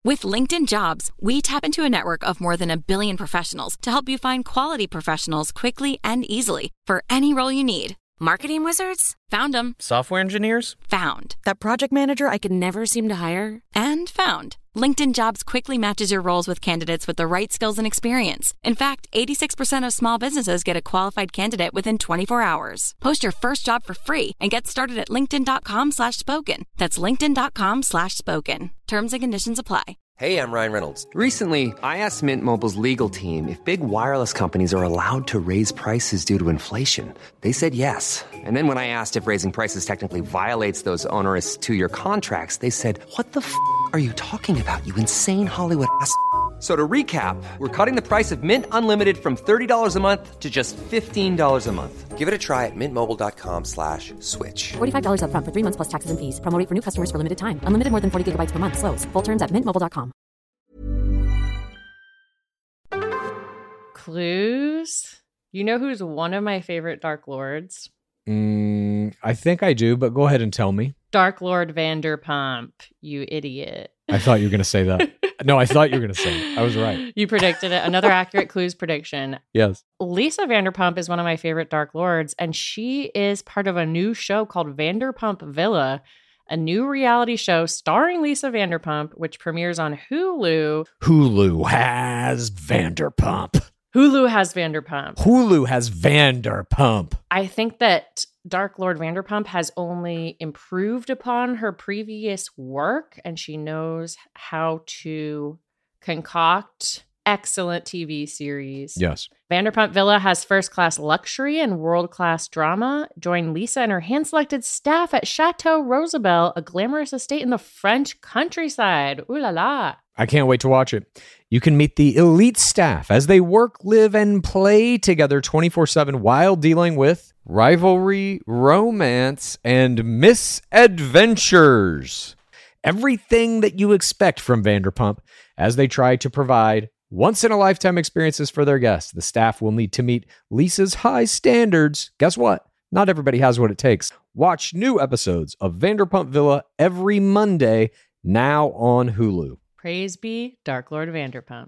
With LinkedIn Jobs, we tap into a network of more than 1 billion professionals to help you find quality professionals quickly and easily for any role you need. Marketing wizards? Found them. Software engineers? Found. That project manager I could never seem to hire? And found. LinkedIn Jobs quickly matches your roles with candidates with the right skills and experience. In fact, 86% of small businesses get a qualified candidate within 24 hours. Post your first job for free and get started at linkedin.com/spoken. That's linkedin.com/spoken. Terms and conditions apply. Hey, I'm Ryan Reynolds. Recently, I asked Mint Mobile's legal team if big wireless companies are allowed to raise prices due to inflation. They said yes. And then when I asked if raising prices technically violates those onerous 2-year contracts, they said, "What the f*** are you talking about, you insane Hollywood ass?" So to recap, we're cutting the price of Mint Unlimited from $30 a month to just $15 a month. Give it a try at mintmobile.com/switch. $45 up front for 3 months plus taxes and fees. Promo rate for new customers for limited time. Unlimited more than 40 gigabytes per month. Slows full terms at mintmobile.com. Clues? You know who's one of my favorite Dark Lords? I think I do, but go ahead and tell me. Dark Lord Vanderpump, you idiot. I thought you were going to say that. No, I thought you were going to say it. I was right. You predicted it. Another accurate Clues prediction. Yes. Lisa Vanderpump is one of my favorite Dark Lords, and she is part of a new show called Vanderpump Villa, a new reality show starring Lisa Vanderpump, which premieres on Hulu. Hulu has Vanderpump. Hulu has Vanderpump. Hulu has Vanderpump. I think that Dark Lord Vanderpump has only improved upon her previous work, and she knows how to concoct excellent TV series. Yes. Vanderpump Villa has first-class luxury and world-class drama. Join Lisa and her hand-selected staff at Chateau Rosabelle, a glamorous estate in the French countryside. Ooh la la. I can't wait to watch it. You can meet the elite staff as they work, live, and play together 24/7 while dealing with rivalry, romance, and misadventures. Everything that you expect from Vanderpump as they try to provide once-in-a-lifetime experiences for their guests. The staff will need to meet Lisa's high standards. Guess what? Not everybody has what it takes. Watch new episodes of Vanderpump Villa every Monday, now on Hulu. Praise be Dark Lord Vanderpump.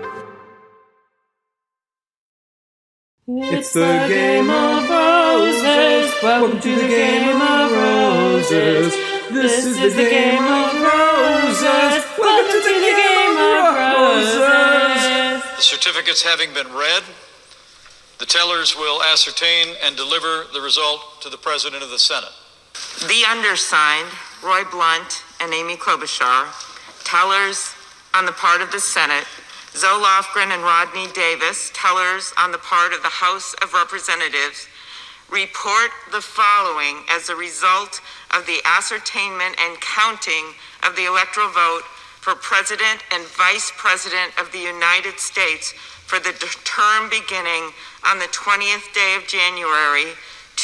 It's the Game of Roses. Welcome to the Game of Roses. This is the Game of Roses. Welcome to the Game of Roses. The certificates having been read, the tellers will ascertain and deliver the result to the President of the Senate. The undersigned, Roy Blunt and Amy Klobuchar, tellers on the part of the Senate, Zoe Lofgren and Rodney Davis, tellers on the part of the House of Representatives, report the following as a result of the ascertainment and counting of the electoral vote for President and Vice President of the United States for the term beginning on the 20th day of January,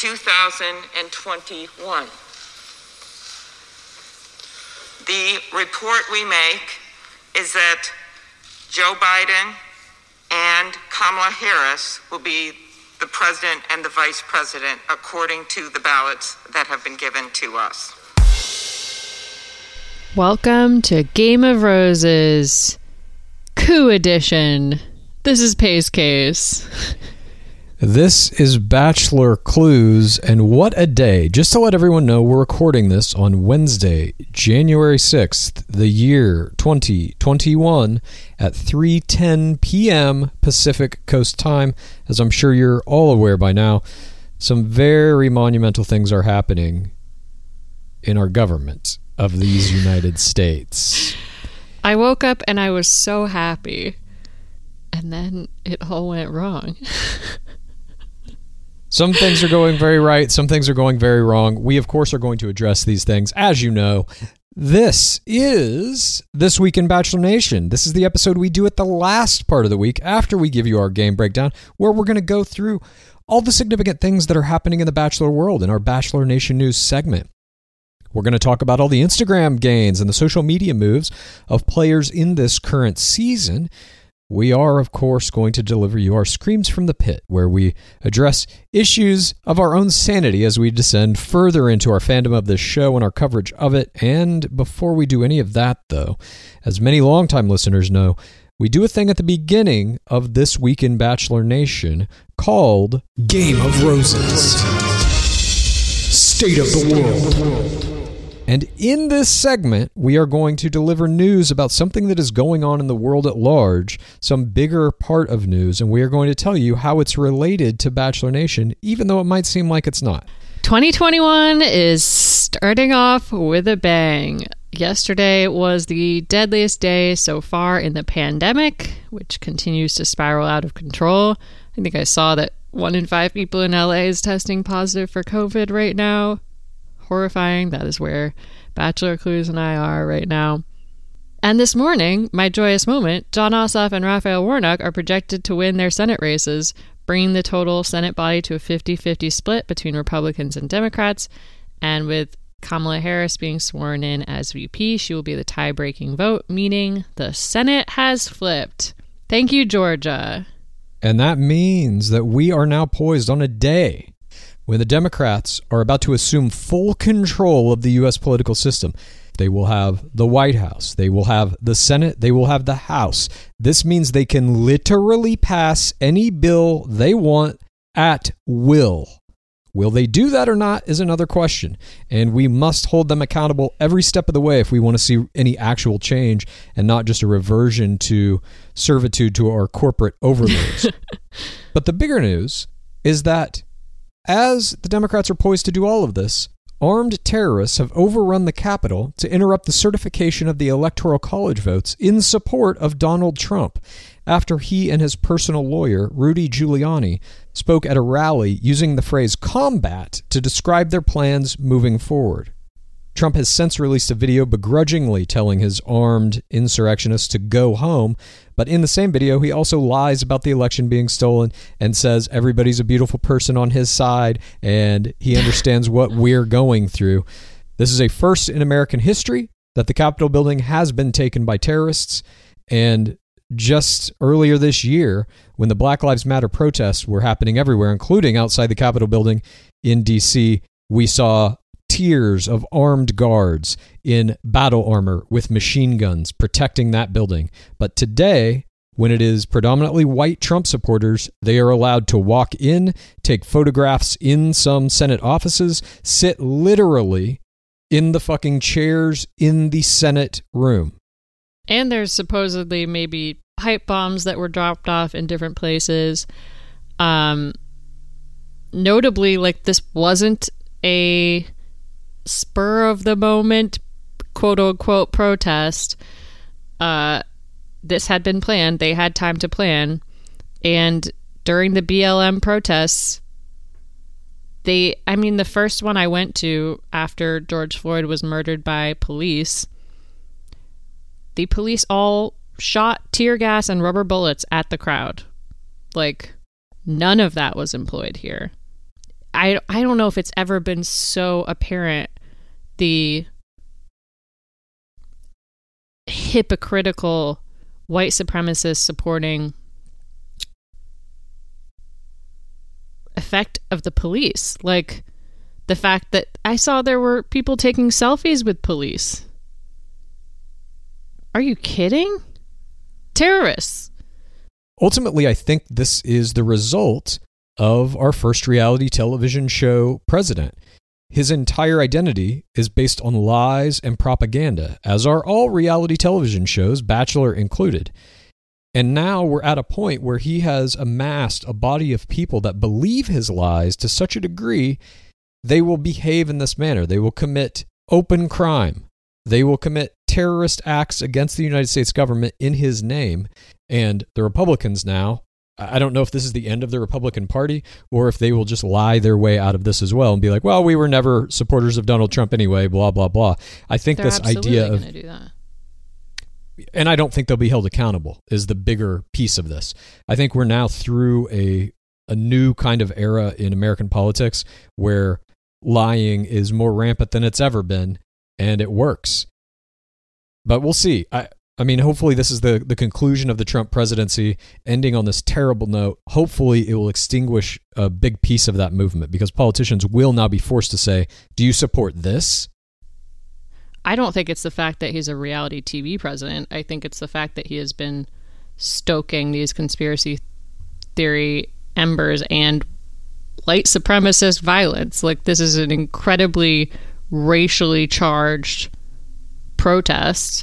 2021. The report we make is that Joe Biden and Kamala Harris will be the president and the vice president according to the ballots that have been given to us. Welcome to Game of Roses, Coup Edition. This is Pace Case. This is Bachelor Clues, and what a day. Just to let everyone know, we're recording this on Wednesday, January 6th, the year 2021 at 3:10 p.m. Pacific Coast Time. As I'm sure you're all aware by now, some very monumental things are happening in our government of these United States. I woke up and I was so happy, and then it all went wrong. Some things are going very right. Some things are going very wrong. We, of course, are going to address these things. As you know, this is This Week in Bachelor Nation. This is the episode we do at the last part of the week after we give you our game breakdown, where we're going to go through all the significant things that are happening in the Bachelor world in our Bachelor Nation News segment. We're going to talk about all the Instagram gains and the social media moves of players in this current season. we are, of course, going to deliver you our Screams from the Pit, where we address issues of our own sanity as we descend further into our fandom of this show and our coverage of it. And before we do any of that, though, as many longtime listeners know, we do a thing at the beginning of This Week in Bachelor Nation called Game of Roses. State of the World. And in this segment, we are going to deliver news about something that is going on in the world at large, some bigger part of news, and we are going to tell you how it's related to Bachelor Nation, even though it might seem like it's not. 2021 is starting off with a bang. Yesterday was the deadliest day so far in the pandemic, which continues to spiral out of control. I think I saw that 1 in 5 people in LA is testing positive for COVID right now. Horrifying. That is where Bachelor Clues and I are right now. And this morning, my joyous moment, Jon Ossoff and Raphael Warnock are projected to win their Senate races, bringing the total Senate body to a 50-50 split between Republicans and Democrats. And with Kamala Harris being sworn in as VP, she will be the tie-breaking vote, meaning the Senate has flipped. Thank you, Georgia. And that means that we are now poised on a day when the Democrats are about to assume full control of the U.S. political system. They will have the White House. They will have the Senate. They will have the House. This means they can literally pass any bill they want at will. Will they do that or not is another question. And we must hold them accountable every step of the way if we want to see any actual change and not just a reversion to servitude to our corporate overlords. But the bigger news is that as the Democrats are poised to do all of this, armed terrorists have overrun the Capitol to interrupt the certification of the Electoral College votes in support of Donald Trump after he and his personal lawyer, Rudy Giuliani, spoke at a rally using the phrase combat to describe their plans moving forward. Trump has since released a video begrudgingly telling his armed insurrectionists to go home, but in the same video, he also lies about the election being stolen and says everybody's a beautiful person on his side and he understands what we're going through. This is a first in American history that the Capitol building has been taken by terrorists, and just earlier this year, when the Black Lives Matter protests were happening everywhere, including outside the Capitol building in D.C., we saw tiers of armed guards in battle armor with machine guns protecting that building. But today, when it is predominantly white Trump supporters, they are allowed to walk in, take photographs in some Senate offices, sit literally in the fucking chairs in the Senate room. And there's supposedly maybe pipe bombs that were dropped off in different places. Notably, like, this wasn't a spur of the moment, quote unquote, protest. This had been planned. They had time to plan. And during the BLM protests, the first one I went to after George Floyd was murdered by police, the police all shot tear gas and rubber bullets at the crowd. Like, none of that was employed here. I don't know if it's ever been so apparent the hypocritical white supremacist supporting effect of the police. Like, the fact that I saw there were people taking selfies with police. Are you kidding? Terrorists. Ultimately, I think this is the result of our first reality television show president. His entire identity is based on lies and propaganda, as are all reality television shows, Bachelor included. And now we're at a point where he has amassed a body of people that believe his lies to such a degree they will behave in this manner. They will commit open crime. They will commit terrorist acts against the United States government in his name. And the Republicans now, I don't know if this is the end of the Republican Party or if they will just lie their way out of this as well and be like, well, we were never supporters of Donald Trump anyway, blah, blah, blah. I think They're this idea of... do that. And I don't think they'll be held accountable is the bigger piece of this. I think we're now through a new kind of era in American politics where lying is more rampant than it's ever been, and it works. But we'll see. I I mean, hopefully this is the conclusion of the Trump presidency, ending on this terrible note. Hopefully it will extinguish a big piece of that movement, because politicians will now be forced to say, do you support this? I don't think it's the fact that he's a reality TV president. I think it's the fact that he has been stoking these conspiracy theory embers and white supremacist violence. Like, this is an incredibly racially charged protest.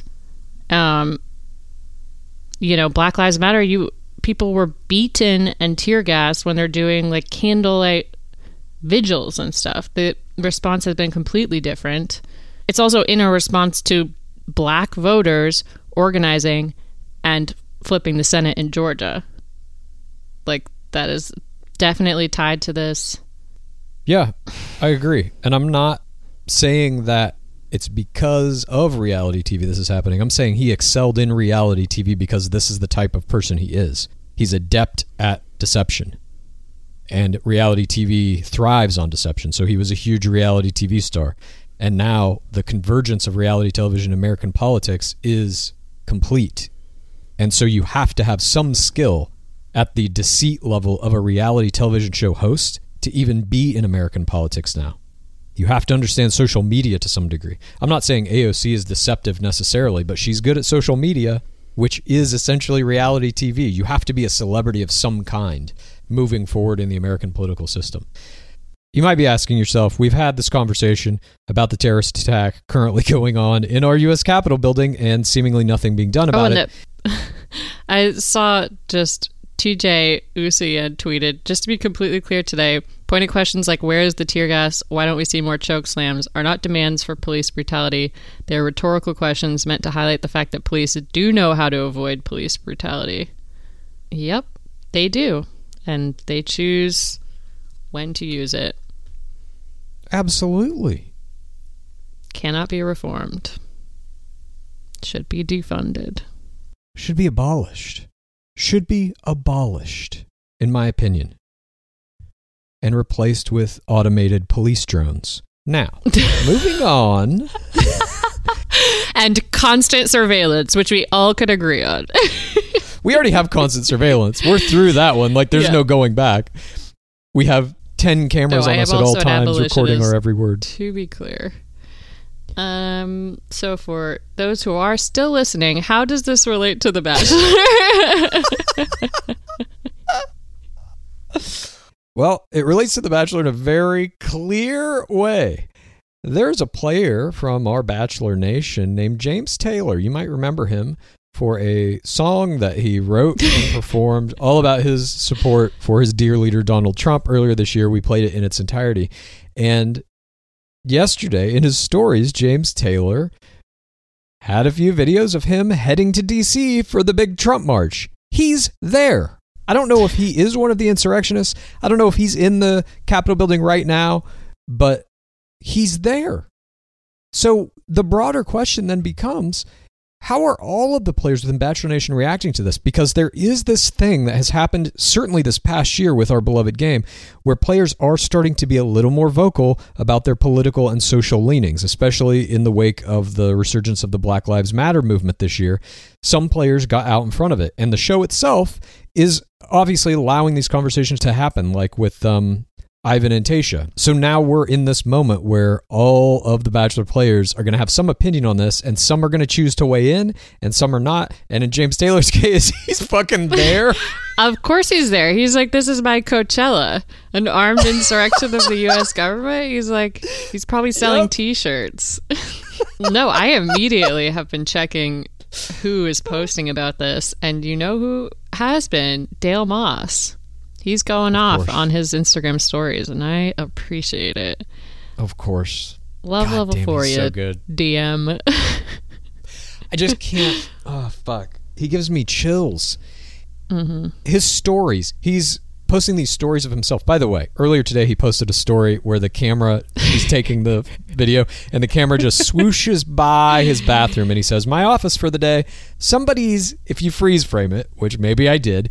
Black Lives Matter, people were beaten and tear gassed when they're doing like candlelight vigils and stuff. The response has been completely different. It's also in a response to black voters organizing and flipping the Senate in Georgia. Like, that is definitely tied to this. Yeah, I agree. And I'm not saying that it's because of reality TV this is happening. I'm saying he excelled in reality TV because this is the type of person he is. He's adept at deception. And reality TV thrives on deception. So he was a huge reality TV star. And now the convergence of reality television in American politics is complete. And so you have to have some skill at the deceit level of a reality television show host to even be in American politics now. You have to understand social media to some degree. I'm not saying AOC is deceptive necessarily, but she's good at social media, which is essentially reality TV. You have to be a celebrity of some kind moving forward in the American political system. You might be asking yourself, we've had this conversation about the terrorist attack currently going on in our U.S. Capitol building and seemingly nothing being done about it. I saw just TJ Usi had tweeted, just to be completely clear today, pointed questions like, where is the tear gas? Why don't we see more choke slams? Are not demands for police brutality. They're rhetorical questions meant to highlight the fact that police do know how to avoid police brutality. Yep, they do. And they choose when to use it. Absolutely. Cannot be reformed. Should be defunded. Should be abolished. Should be abolished, in my opinion, and replaced with automated police drones. Now, moving on. And constant surveillance, which we all could agree on. We already have constant surveillance. We're through that one. Like, there's no going back. We have 10 cameras on us at all times recording our every word. To be clear. So for those who are still listening, how does this relate to The Bachelor? Well, it relates to The Bachelor in a very clear way. There's a player from our Bachelor Nation named James Taylor. You might remember him for a song that he wrote and performed all about his support for his dear leader, Donald Trump. Earlier this year, we played it in its entirety. And yesterday, in his stories, James Taylor had a few videos of him heading to D.C. for the big Trump march. He's there. I don't know if he is one of the insurrectionists. I don't know if he's in the Capitol building right now, but he's there. So the broader question then becomes, how are all of the players within Bachelor Nation reacting to this? Because there is this thing that has happened certainly this past year with our beloved game, where players are starting to be a little more vocal about their political and social leanings, especially in the wake of the resurgence of the Black Lives Matter movement this year. Some players got out in front of it, and the show itself is obviously allowing these conversations to happen, like with Ivan and Tayshia. So now we're in this moment where all of the Bachelor players are going to have some opinion on this, and some are going to choose to weigh in, and some are not. And in James Taylor's case, he's fucking there. Of course he's there. He's like, this is my Coachella, an armed insurrection of the U.S. government. He's like, he's probably selling T-shirts. No, I immediately have been checking who is posting about this, and you know who has been? Dale Moss. He's going off on his Instagram stories, and I appreciate it. Of course. Love God level damn, for he's you, so good. DM. I just can't. Oh, fuck. He gives me chills. Mm-hmm. His stories. He's posting these stories of himself. By the way, earlier today, he posted a story where the camera, he's taking the video, and the camera just swooshes by his bathroom, and he says, my office for the day. Somebody's, if you freeze frame it, which maybe I did,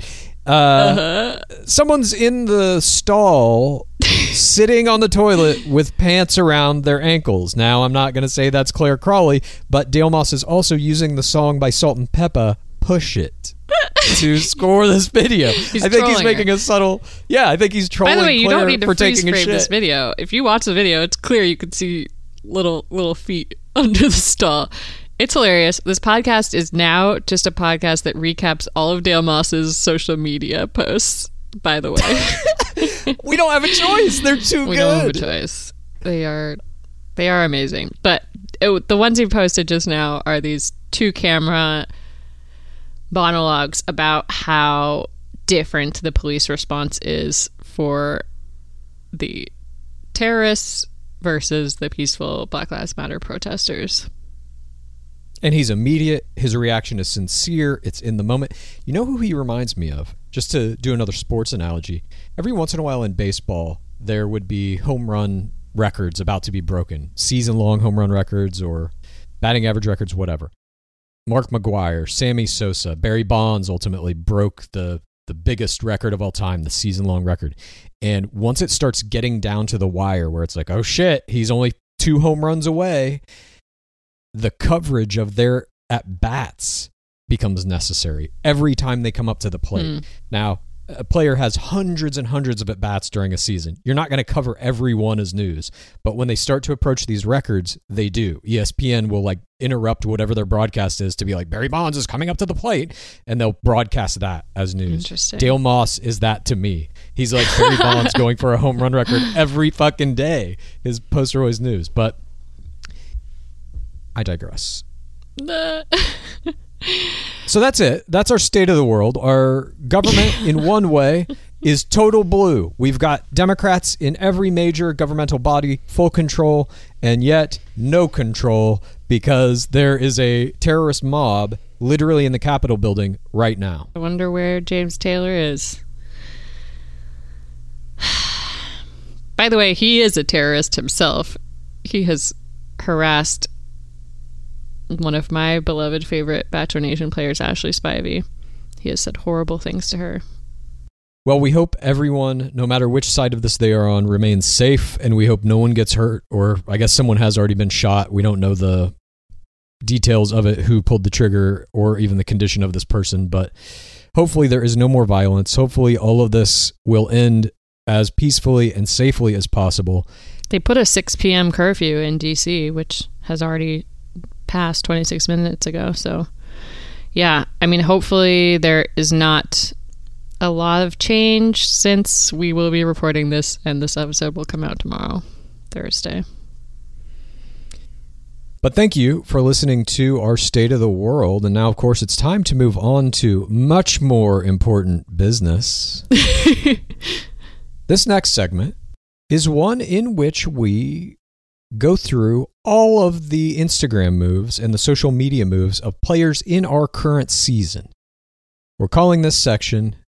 Someone's in the stall sitting on the toilet with pants around their ankles. Now, I'm not going to say that's Claire Crawley, but Dale Moss is also using the song by Salt and Peppa, Push It, to score this video. I think he's making a subtle... Yeah, I think he's trolling By the way, you Claire don't need to for freeze taking a frame shit. this video. If you watch the video, it's clear you can see little feet under the stall. It's hilarious. This podcast is now just a podcast that recaps all of Dale Moss's social media posts, by the way. We don't have a choice. They're too good. We don't have a choice. They are amazing. But the ones he posted just now are these 2-camera monologues about how different the police response is for the terrorists versus the peaceful Black Lives Matter protesters. And he's immediate. His reaction is sincere. It's in the moment. You know who he reminds me of? Just to do another sports analogy. Every once in a while in baseball, there would be home run records about to be broken. Season-long home run records or batting average records, whatever. Mark McGwire, Sammy Sosa, Barry Bonds ultimately broke the biggest record of all time, the season-long record. And once it starts getting down to the wire where it's like, oh shit, he's only 2 home runs away, the coverage of their at-bats becomes necessary every time they come up to the plate. Now, a player has hundreds and hundreds of at-bats during a season. You're not going to cover every one as news. But when they start to approach these records, they do. ESPN will interrupt whatever their broadcast is to be like, Barry Bonds is coming up to the plate, and they'll broadcast that as news. Interesting. Dale Moss is that to me. He's like Barry Bonds going for a home run record every fucking day. His posts are always news. But I digress. So that's it. That's our state of the world. Our government, in one way, is total blue. We've got Democrats in every major governmental body, full control, and yet no control because there is a terrorist mob literally in the Capitol building right now. I wonder where James Taylor is. By the way, he is a terrorist himself. He has harassed one of my beloved favorite Bachelor Nation players, Ashley Spivey. He has said horrible things to her. Well, we hope everyone, no matter which side of this they are on, remains safe, and we hope no one gets hurt, or I guess someone has already been shot. We don't know the details of it, who pulled the trigger, or even the condition of this person, but hopefully there is no more violence. Hopefully all of this will end as peacefully and safely as possible. They put a 6 p.m. curfew in D.C., which has already passed 26 minutes ago. So, yeah, I mean, hopefully there is not a lot of change since we will be reporting this, and this episode will come out tomorrow, Thursday. But thank you for listening to our State of the World. And now, of course, it's time to move on to much more important business. This next segment is one in which we go through all of the Instagram moves and the social media moves of players in our current season. We're calling this section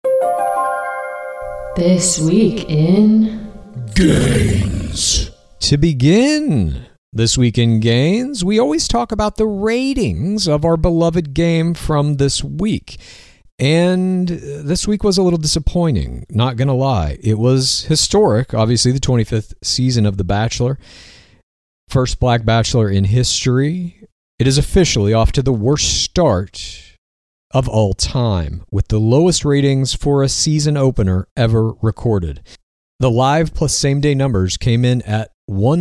This Week in Gains. To begin this week in Gains, we always talk about the ratings of our beloved game from this week. And this week was a little disappointing, not going to lie. It was historic, obviously, the 25th season of The Bachelor. First Black Bachelor in history. It is officially off to the worst start of all time, with the lowest ratings for a season opener ever recorded. The live plus same-day numbers came in at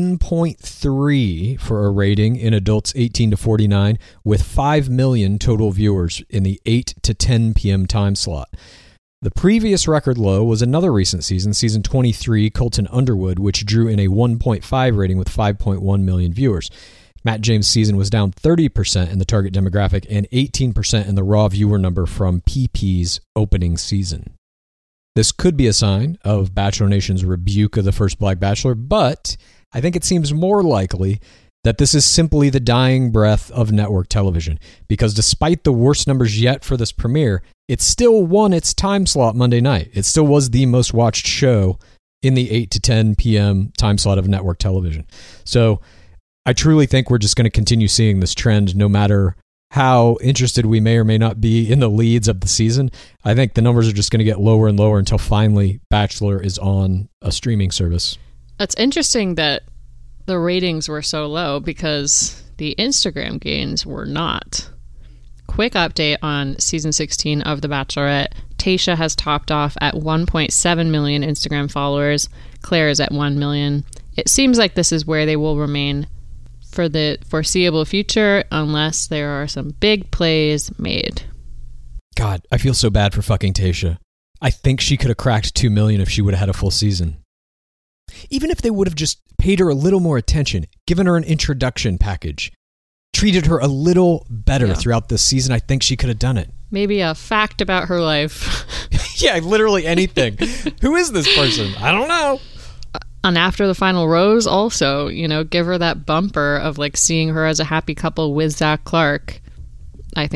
1.3 for a rating in adults 18 to 49, with 5 million total viewers in the 8 to 10 p.m. time slot. The previous record low was another recent season, season 23, Colton Underwood, which drew in a 1.5 rating with 5.1 million viewers. Matt James' season was down 30% in the target demographic and 18% in the raw viewer number from PP's opening season. This could be a sign of Bachelor Nation's rebuke of the first Black Bachelor, but I think it seems more likely that this is simply the dying breath of network television, because despite the worst numbers yet for this premiere, it still won its time slot Monday night. It still was the most watched show in the 8 to 10 p.m. time slot of network television. So I truly think we're just going to continue seeing this trend no matter how interested we may or may not be in the leads of the season, I think the numbers are just going to get lower and lower until finally Bachelor is on a streaming service. It's interesting that the ratings were so low because the Instagram gains were not. Quick update on season 16 of The Bachelorette. Tayshia has topped off at 1.7 million Instagram followers. Claire is at 1 million. It seems like this is where they will remain for the foreseeable future unless there are some big plays made. God, I feel so bad for fucking Tayshia. I think she could have cracked 2 million if she would have had a full season. Even if they would have just paid her a little more attention, given her an introduction package, treated her a little better throughout this season, I think she could have done it. Maybe a fact about her life. Yeah, literally anything. Who is this person? I don't know. And after the final rose, also, give her that bumper of like seeing her as a happy couple with Zach Clark. I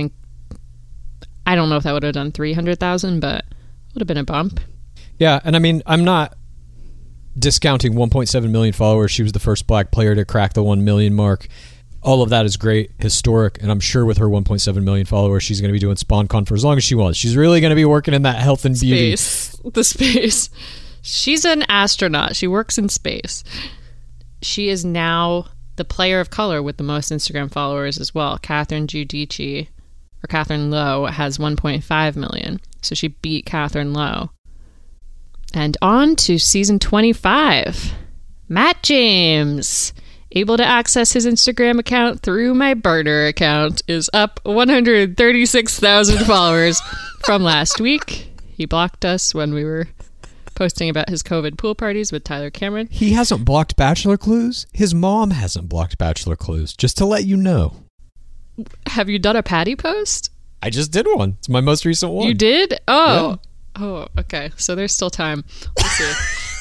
don't know if that would have done 300,000, but it would have been a bump. Yeah, and I mean, I'm not discounting 1.7 million followers. She was the first black player to crack the 1 million mark. All of that is great, historic, and I'm sure with her 1.7 million followers, she's going to be doing SpawnCon for as long as she wants. She's really going to be working in that health and beauty. The space. She's an astronaut. She works in space. She is now the player of color with the most Instagram followers as well. Catherine Giudice, or Catherine Lowe, has 1.5 million. So she beat Catherine Lowe. And on to season 25. Matt James, able to access his Instagram account through my burner account, is up 136,000 followers from last week. He blocked us when we were posting about his COVID pool parties with Tyler Cameron. He hasn't blocked Bachelor Clues. His mom hasn't blocked Bachelor Clues, just to let you know. Have you done a Patty post? I just did one. It's my most recent one. You did? Oh. Yeah. Oh, okay. So there's still time. Let's see.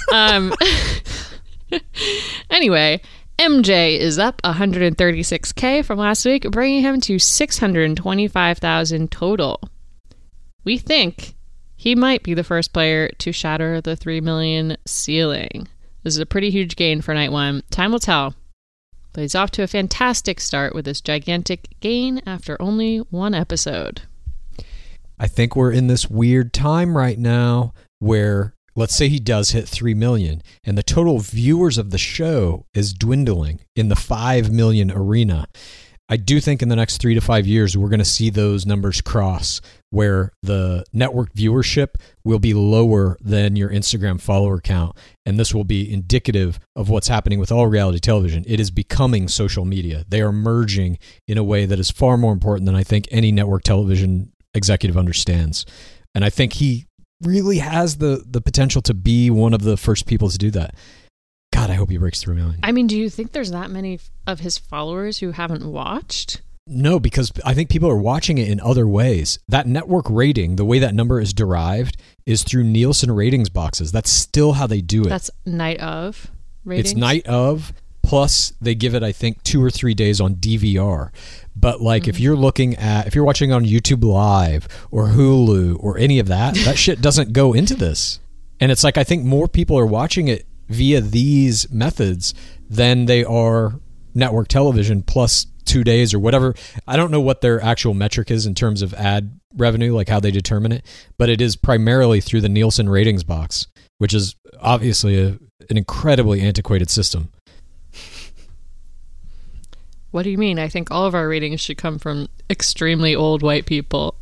Anyway, MJ is up 136K from last week, bringing him to 625,000 total. We think he might be the first player to shatter the 3 million ceiling. This is a pretty huge gain for night one. Time will tell. But he's off to a fantastic start with this gigantic gain after only one episode. I think we're in this weird time right now where, let's say he does hit 3 million and the total viewers of the show is dwindling in the 5 million arena. I do think in the next 3 to 5 years, we're going to see those numbers cross where the network viewership will be lower than your Instagram follower count. And this will be indicative of what's happening with all reality television. It is becoming social media. They are merging in a way that is far more important than I think any network television executive understands. And I think he really has the potential to be one of the first people to do that. God, I hope he breaks 3 million. I mean, do you think there's that many of his followers who haven't watched? No, because I think people are watching it in other ways. That network rating, the way that number is derived, is through Nielsen ratings boxes. That's still how they do it. That's night of ratings? It's night of, plus they give it, I think, 2 or 3 days on DVR. But like if you're watching on YouTube Live or Hulu or any of that, that shit doesn't go into this. And it's like, I think more people are watching it via these methods than they are network television plus 2 days or whatever. I don't know what their actual metric is in terms of ad revenue, like how they determine it, but it is primarily through the Nielsen ratings box, which is obviously an incredibly antiquated system. What do you mean? I think all of our ratings should come from extremely old white people.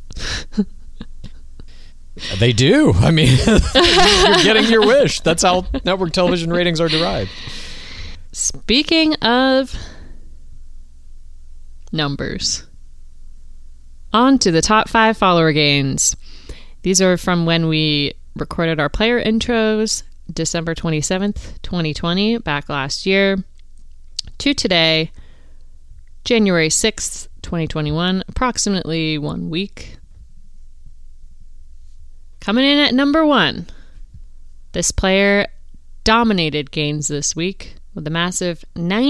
They do. I mean, you're getting your wish. That's how network television ratings are derived. Speaking of numbers, on to the top 5 follower gains. These are from when we recorded our player intros, December 27th, 2020, back last year, to today, January 6th, 2021, approximately 1 week. Coming in at number 1, this player dominated gains this week with a massive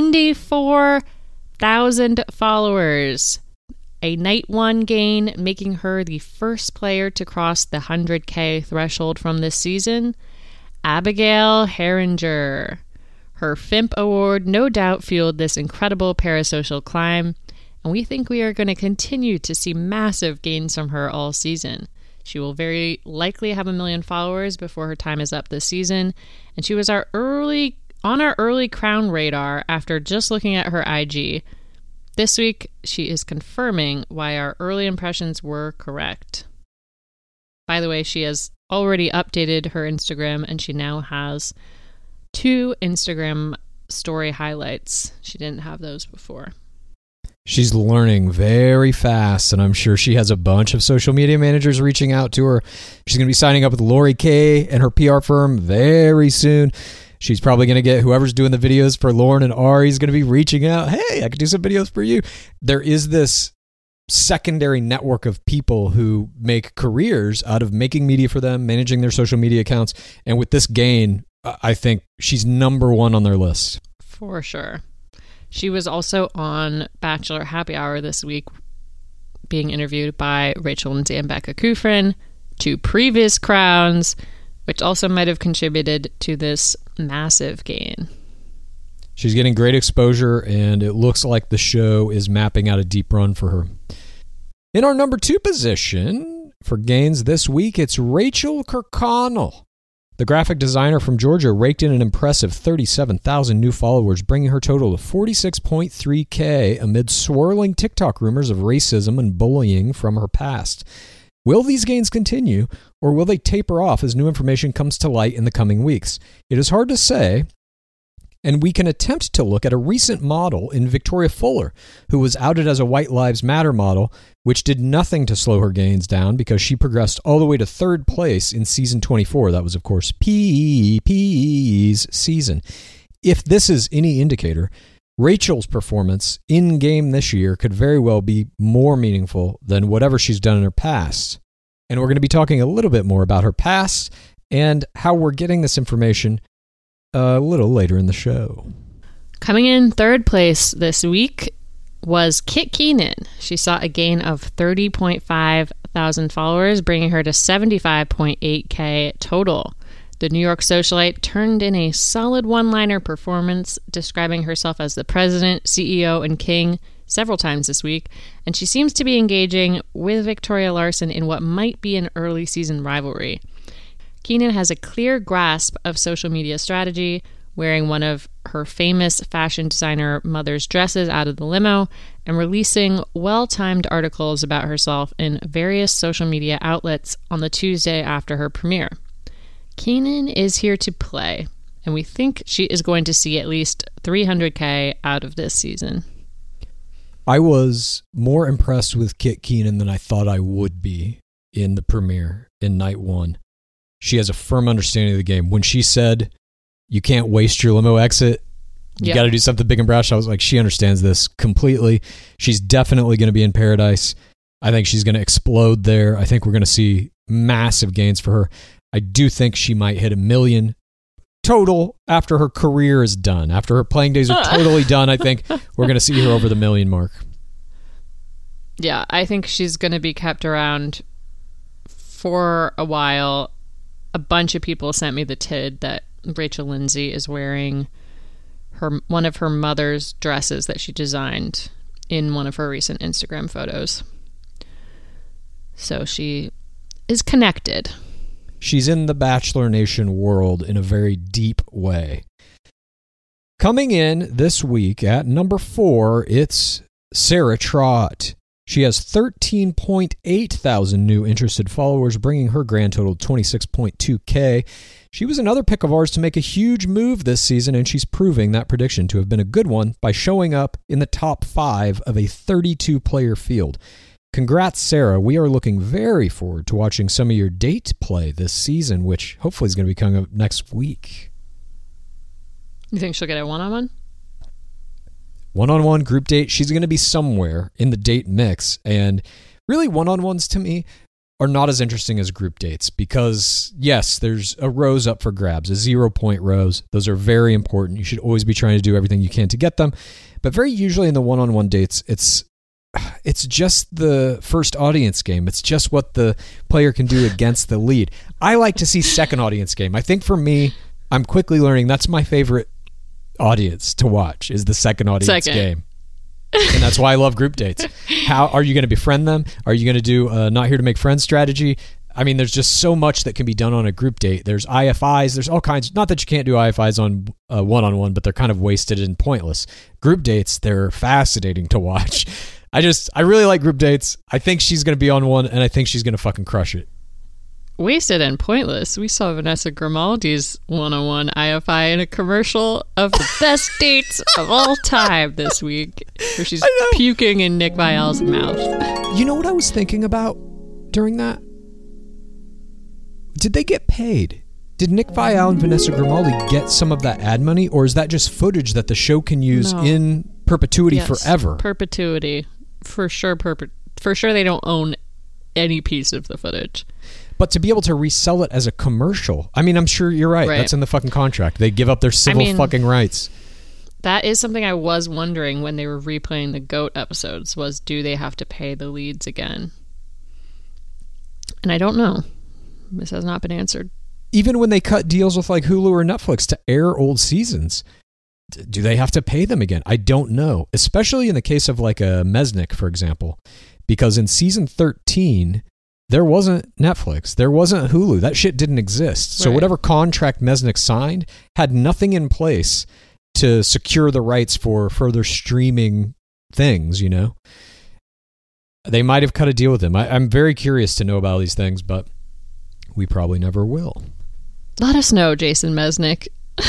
94,000 followers. A night 1 gain, making her the first player to cross the 100K threshold from this season. Abigail Herringer. Her FIMP award no doubt fueled this incredible parasocial climb, and we think we are going to continue to see massive gains from her all season. She will very likely have 1 million followers before her time is up this season, and she was on our early crown radar after just looking at her IG. This week, she is confirming why our early impressions were correct. By the way, she has already updated her Instagram, and she now has 2 Instagram story highlights. She didn't have those before. She's learning very fast, and I'm sure she has a bunch of social media managers reaching out to her. She's going to be signing up with Lori Kay and her PR firm very soon. She's probably going to get whoever's doing the videos for Lauren and Ari is going to be reaching out. Hey, I could do some videos for you. There is this secondary network of people who make careers out of making media for them, managing their social media accounts. And with this gain, I think she's number 1 on their list. For sure. She was also on Bachelor Happy Hour this week, being interviewed by Rachel Lindsay and Becca Kufrin, 2 previous crowns, which also might have contributed to this massive gain. She's getting great exposure, and it looks like the show is mapping out a deep run for her. In our number 2 position for gains this week, it's Rachel Kirkconnell. The graphic designer from Georgia raked in an impressive 37,000 new followers, bringing her total to 46.3K amid swirling TikTok rumors of racism and bullying from her past. Will these gains continue, or will they taper off as new information comes to light in the coming weeks? It is hard to say, and we can attempt to look at a recent model in Victoria Fuller, who was outed as a White Lives Matter model, which did nothing to slow her gains down because she progressed all the way to 3rd place in season 24. That was, of course, PP's season. If this is any indicator, Rachel's performance in-game this year could very well be more meaningful than whatever she's done in her past. And we're going to be talking a little bit more about her past and how we're getting this information a little later in the show. Coming in 3rd place this week was Kit Keenan. She saw a gain of 30.5 thousand followers, bringing her to 75.8K total. The New York socialite turned in a solid one-liner performance, describing herself as the president, CEO, and king several times this week, and she seems to be engaging with Victoria Larson in what might be an early season rivalry. Keenan has a clear grasp of social media strategy, wearing one of her famous fashion designer mother's dresses out of the limo and releasing well-timed articles about herself in various social media outlets on the Tuesday after her premiere. Keenan is here to play, and we think she is going to see at least 300K out of this season. I was more impressed with Kit Keenan than I thought I would be in the premiere in night 1. She has a firm understanding of the game. When she said, you can't waste your limo exit, you got to do something big and brash, I was like, she understands this completely. She's definitely going to be in Paradise. I think she's going to explode there. I think we're going to see massive gains for her. I do think she might hit 1 million total after her career is done. After her playing days are totally done, I think we're going to see her over the 1 million mark. Yeah, I think she's going to be kept around for a while. A bunch of people sent me the tid that Rachel Lindsay is wearing one of her mother's dresses that she designed in one of her recent Instagram photos. So she is connected. She's in the Bachelor Nation world in a very deep way. Coming in this week at number 4, it's Sarah Trott. She has 13.8 thousand new interested followers, bringing her grand total to 26.2K. She was another pick of ours to make a huge move this season, and she's proving that prediction to have been a good one by showing up in the top 5 of a 32-player field. Congrats, Sarah. We are looking very forward to watching some of your date play this season, which hopefully is going to be coming up next week. You think she'll get a one-on-one? One-on-one group date. She's going to be somewhere in the date mix. And really, one-on-ones to me are not as interesting as group dates because, yes, there's a rose up for grabs, a 0-point rose. Those are very important. You should always be trying to do everything you can to get them. But very usually in the one-on-one dates, it's just the first audience game. It's just what the player can do against the lead. I like to see second audience game. I think for me, I'm quickly learning that's my favorite audience to watch is the second audience game. And that's why I love group dates. How are you going to befriend them? Are you going to do not here to make friends strategy? I mean, there's just so much that can be done on a group date. There's IFIs. There's all kinds. Not that you can't do IFIs on one-on-one, but they're kind of wasted and pointless. Group dates, they're fascinating to watch. I really like group dates. I think she's going to be on one, and I think she's going to fucking crush it. Wasted and pointless. We saw Vanessa Grimaldi's one-on-one IFI in a commercial of the best dates of all time this week, where she's puking in Nick Viall's mouth. You know what I was thinking about during that? Did they get paid? Did Nick Viall and Vanessa Grimaldi get some of that ad money, or is that just footage that the show can use in perpetuity forever? Perpetuity. For sure, for sure they don't own any piece of the footage. But to be able to resell it as a commercial, I mean, I'm sure you're right. That's in the fucking contract. They give up their civil fucking rights. That is something I was wondering when they were replaying the GOAT episodes, was do they have to pay the leads again? And I don't know. This has not been answered. Even when they cut deals with like Hulu or Netflix to air old seasons, do they have to pay them again? I don't know. Especially in the case of like a Mesnick, for example. Because in season 13, there wasn't Netflix. There wasn't Hulu. That shit didn't exist. So whatever contract Mesnick signed had nothing in place to secure the rights for further streaming things, you know? They might have cut a deal with him. I'm very curious to know about all these things, but we probably never will. Let us know, Jason Mesnick,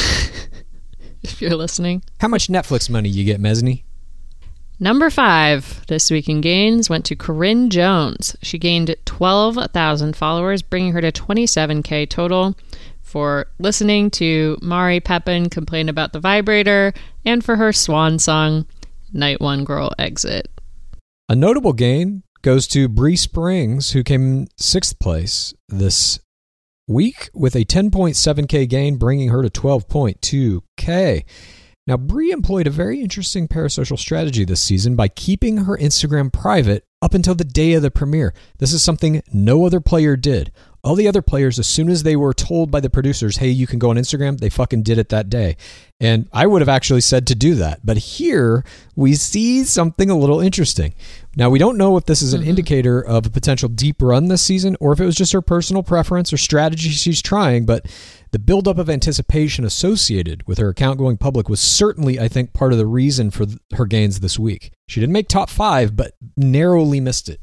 if you're listening. How much Netflix money you get, Mesney? Number 5 this week in gains went to Corinne Jones. She gained 12,000 followers, bringing her to 27K total for listening to Mari Pepin complain about the vibrator and for her swan song, Night One Girl Exit. A notable gain goes to Bree Springs, who came in 6th place this week with a 10.7K gain, bringing her to 12.2K. Now, Bree employed a very interesting parasocial strategy this season by keeping her Instagram private up until the day of the premiere. This is something no other player did. All the other players, as soon as they were told by the producers, hey, you can go on Instagram, they fucking did it that day. And I would have actually said to do that. But here, we see something a little interesting. Now, we don't know if this is an indicator of a potential deep run this season, or if it was just her personal preference or strategy she's trying, but the buildup of anticipation associated with her account going public was certainly, I think, part of the reason for her gains this week. She didn't make top 5, but narrowly missed it.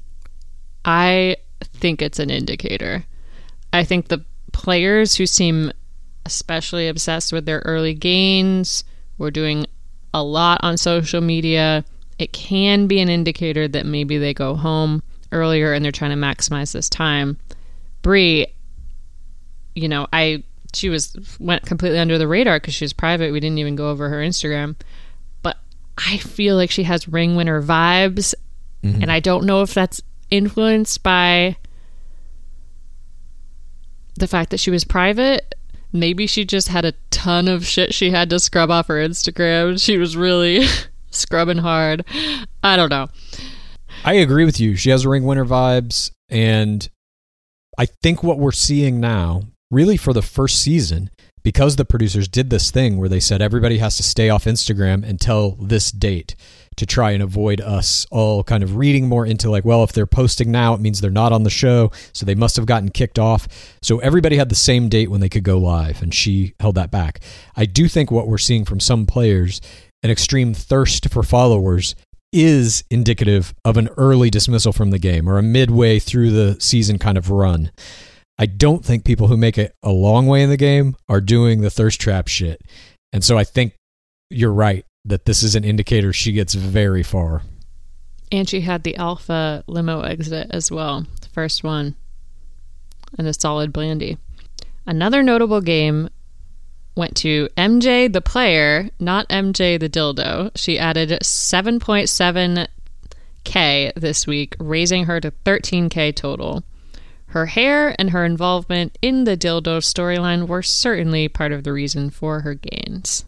I think it's an indicator. I think the players who seem especially obsessed with their early gains were doing a lot on social media. It can be an indicator that maybe they go home earlier and they're trying to maximize this time. Bree, you know, she went completely under the radar because she was private. We didn't even go over her Instagram. But I feel like she has ring winner vibes. And I don't know if that's influenced by the fact that she was private. Maybe she just had a ton of shit she had to scrub off her Instagram. She was really scrubbing hard. I don't know. I agree with you. She has ring winner vibes. And I think what we're seeing now, really for the first season, because the producers did this thing where they said everybody has to stay off Instagram until this date to try and avoid us all kind of reading more into like, well, if they're posting now, it means they're not on the show, so they must have gotten kicked off. So everybody had the same date when they could go live, and she held that back. I do think what we're seeing from some players, an extreme thirst for followers, is indicative of an early dismissal from the game or a midway through the season kind of run. I don't think people who make it a long way in the game are doing the thirst trap shit. And so I think you're right that this is an indicator she gets very far. And she had the alpha limo exit as well, the first one, and a solid blandy. Another notable game went to MJ the player, not MJ the dildo. She added 7.7K this week, raising her to 13K total. Her hair and her involvement in the dildo storyline were certainly part of the reason for her gains.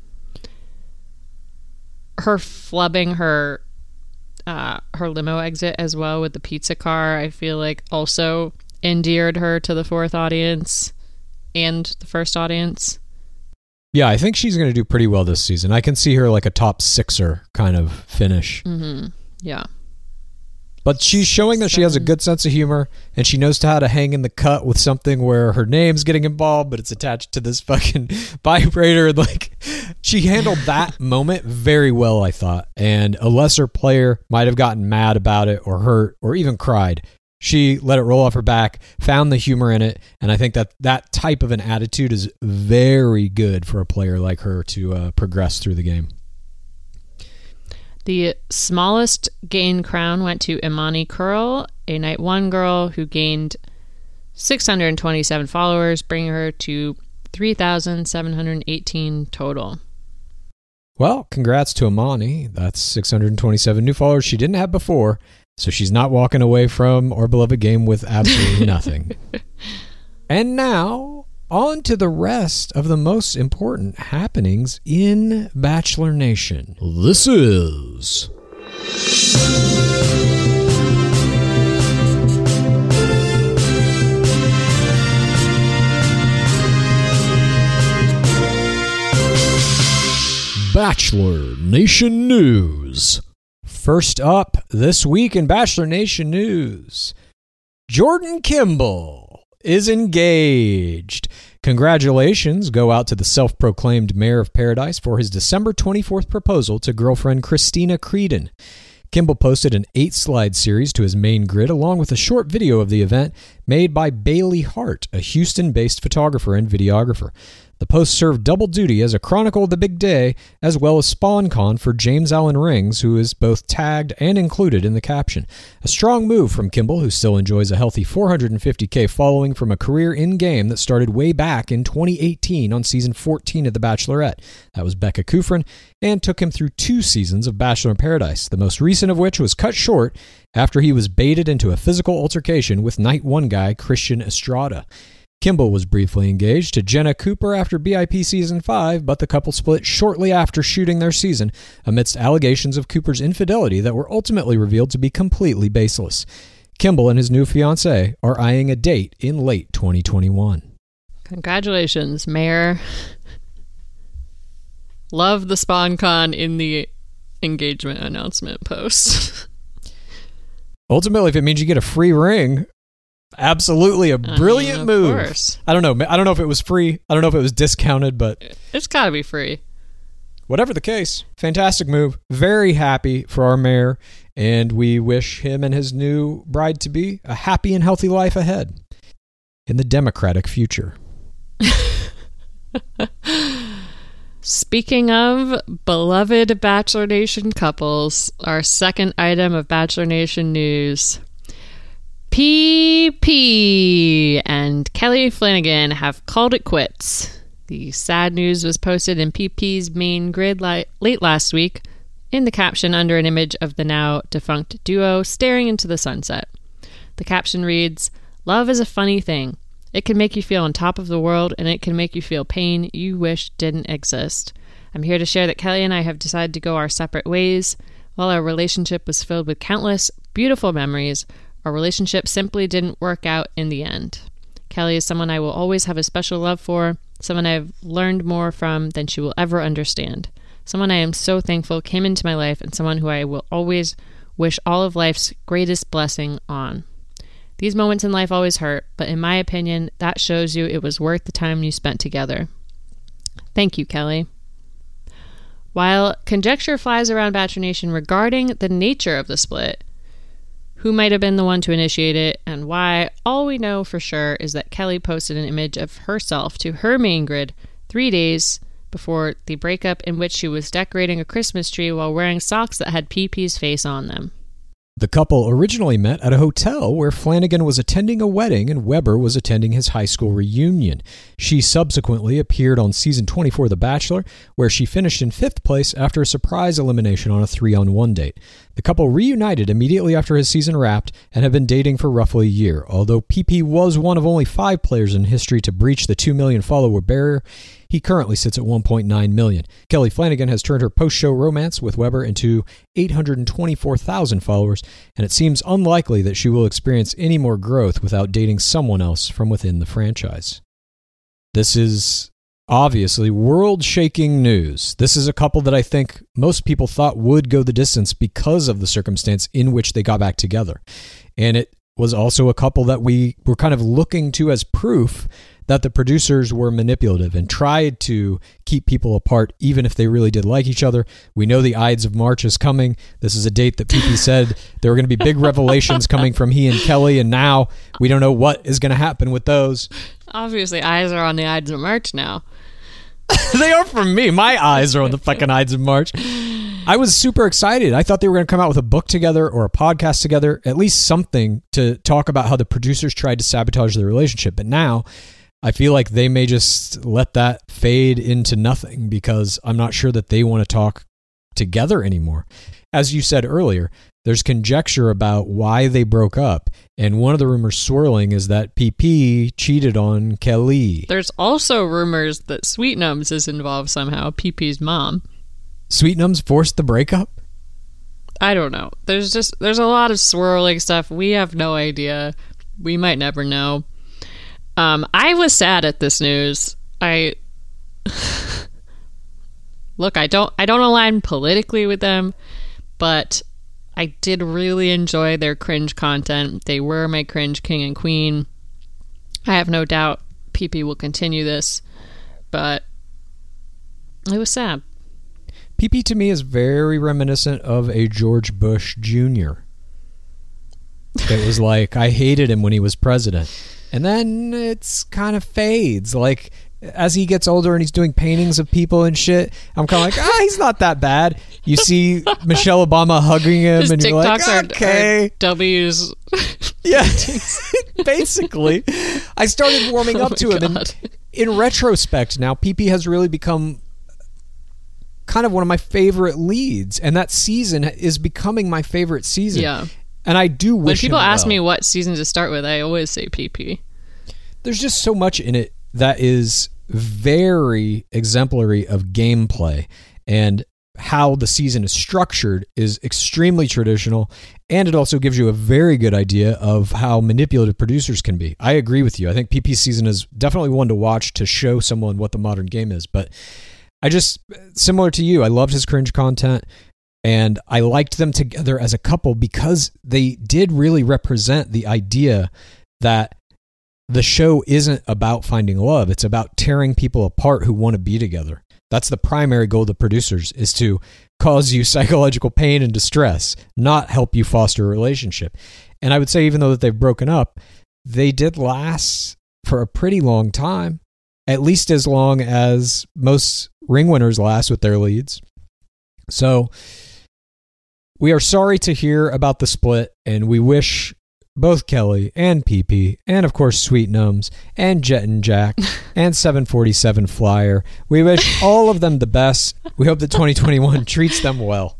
Her flubbing her limo exit as well with the pizza car, I feel like also endeared her to the fourth audience and the first audience. Yeah, I think she's going to do pretty well this season. I can see her like a top sixer kind of finish. Mm-hmm. Yeah. But she's showing that she has a good sense of humor, and she knows how to hang in the cut with something where her name's getting involved, but it's attached to this fucking vibrator. Like, she handled that moment very well, I thought. And a lesser player might have gotten mad about it or hurt or even cried. She let it roll off her back, found the humor in it, and I think that that type of an attitude is very good for a player like her to progress through the game. The smallest gain crown went to Imani Curl, a Night 1 girl who gained 627 followers, bringing her to 3,718 total. Well, congrats to Imani. That's 627 new followers she didn't have before, so she's not walking away from our beloved game with absolutely nothing. And now, on to the rest of the most important happenings in Bachelor Nation. This is... Bachelor Nation News. First up this week in Bachelor Nation News, Jordan Kimball is engaged. Congratulations go out to the self-proclaimed mayor of Paradise for his December 24th proposal to girlfriend Christina Creedon. Kimball posted an 8-slide series to his main grid along with a short video of the event made by Bailey Hart, a Houston-based photographer and videographer. The post served double duty as a chronicle of the big day, as well as SpawnCon for James Allen Rings, who is both tagged and included in the caption. A strong move from Kimball, who still enjoys a healthy 450K following from a career in-game that started way back in 2018 on season 14 of The Bachelorette. That was Becca Kufrin, and took him through 2 seasons of Bachelor in Paradise, the most recent of which was cut short after he was baited into a physical altercation with Night 1 guy Christian Estrada. Kimball was briefly engaged to Jenna Cooper after BIP Season 5, but the couple split shortly after shooting their season amidst allegations of Cooper's infidelity that were ultimately revealed to be completely baseless. Kimball and his new fiancée are eyeing a date in late 2021. Congratulations, Mayor. Love the SpawnCon in the engagement announcement post. Ultimately, if it means you get a free ring... Absolutely a brilliant move. Course. I don't know if it was free. I don't know if it was discounted, but it's got to be free. Whatever the case, fantastic move. Very happy for our mayor, and we wish him and his new bride-to-be a happy and healthy life ahead in the democratic future. Speaking of beloved Bachelor Nation couples, our second item of Bachelor Nation news... PP and Kelly Flanagan have called it quits. The sad news was posted in PP's main grid late last week in the caption under an image of the now defunct duo staring into the sunset. The caption reads, "Love is a funny thing. It can make you feel on top of the world, and it can make you feel pain you wish didn't exist. I'm here to share that Kelly and I have decided to go our separate ways. While our relationship was filled with countless beautiful memories, our relationship simply didn't work out in the end. Kelly is someone I will always have a special love for, someone I've learned more from than she will ever understand, someone I am so thankful came into my life, and someone who I will always wish all of life's greatest blessing on. These moments in life always hurt, but in my opinion, that shows you it was worth the time you spent together. Thank you, Kelly." While conjecture flies around Bachelor Nation regarding the nature of the split, who might have been the one to initiate it, and why, all we know for sure is that Kelly posted an image of herself to her main grid 3 days before the breakup, in which she was decorating a Christmas tree while wearing socks that had PP's face on them. The couple originally met at a hotel where Flanagan was attending a wedding and Weber was attending his high school reunion. She subsequently appeared on season 24 of The Bachelor, where she finished in 5th place after a surprise elimination on a 3-on-1 date. The couple reunited immediately after his season wrapped and have been dating for roughly a year. Although PP was one of only 5 players in history to breach the 2 million follower barrier, he currently sits at 1.9 million. Kelly Flanagan has turned her post-show romance with Weber into 824,000 followers, and it seems unlikely that she will experience any more growth without dating someone else from within the franchise. This is Obviously, world-shaking news. This is a couple that I think most people thought would go the distance because of the circumstance in which they got back together. And it was also a couple that we were kind of looking to as proof that the producers were manipulative and tried to keep people apart even if they really did like each other. We know the Ides of March is coming. This is a date that PP said there were going to be big revelations coming from he and Kelly, and now we don't know what is going to happen with those. Obviously, eyes are on the Ides of March now. They are for me. My eyes are on the fucking Ides of March. I was super excited. I thought they were going to come out with a book together or a podcast together, at least something to talk about how the producers tried to sabotage their relationship. But now I feel like they may just let that fade into nothing because I'm not sure that they want to talk together anymore. As you said earlier, there's conjecture about why they broke up. And one of the rumors swirling is that PP cheated on Kelly. There's also rumors that Sweetnums is involved somehow, PP's mom. Sweetnums forced the breakup? I don't know. There's a lot of swirling stuff. We have no idea. We might never know. I was sad at this news. Look, I don't align politically with them, but I did really enjoy their cringe content. They were my cringe king and queen. I have no doubt PP will continue this, but it was sad. PP to me is very reminiscent of a George Bush Jr. It was like, I hated him when he was president. And then it's kind of fades. Like, as he gets older and he's doing paintings of people and shit, I'm kind of like, he's not that bad. You see Michelle Obama hugging him, his and you're TikToks like, okay. Are W's. Yeah, basically. I started warming up to him. And in retrospect now, PP has really become kind of one of my favorite leads. And that season is becoming my favorite season. Yeah. And I do wish when people ask well. me what season to start with, I always say PP. There's just so much in it that is very exemplary of gameplay, and how the season is structured is extremely traditional, and it also gives you a very good idea of how manipulative producers can be. I agree with you. I think PP's season is definitely one to watch to show someone what the modern game is, but I just, similar to you, I loved his cringe content. And I liked them together as a couple because they did really represent the idea that the show isn't about finding love. It's about tearing people apart who want to be together. That's the primary goal of the producers, is to cause you psychological pain and distress, not help you foster a relationship. And I would say, even though that they've broken up, they did last for a pretty long time, at least as long as most ring winners last with their leads. So we are sorry to hear about the split, and we wish both Kelly and PP, and of course Sweetnums, and Jet and Jack, and 747 Flyer, we wish all of them the best. We hope that 2021 treats them well.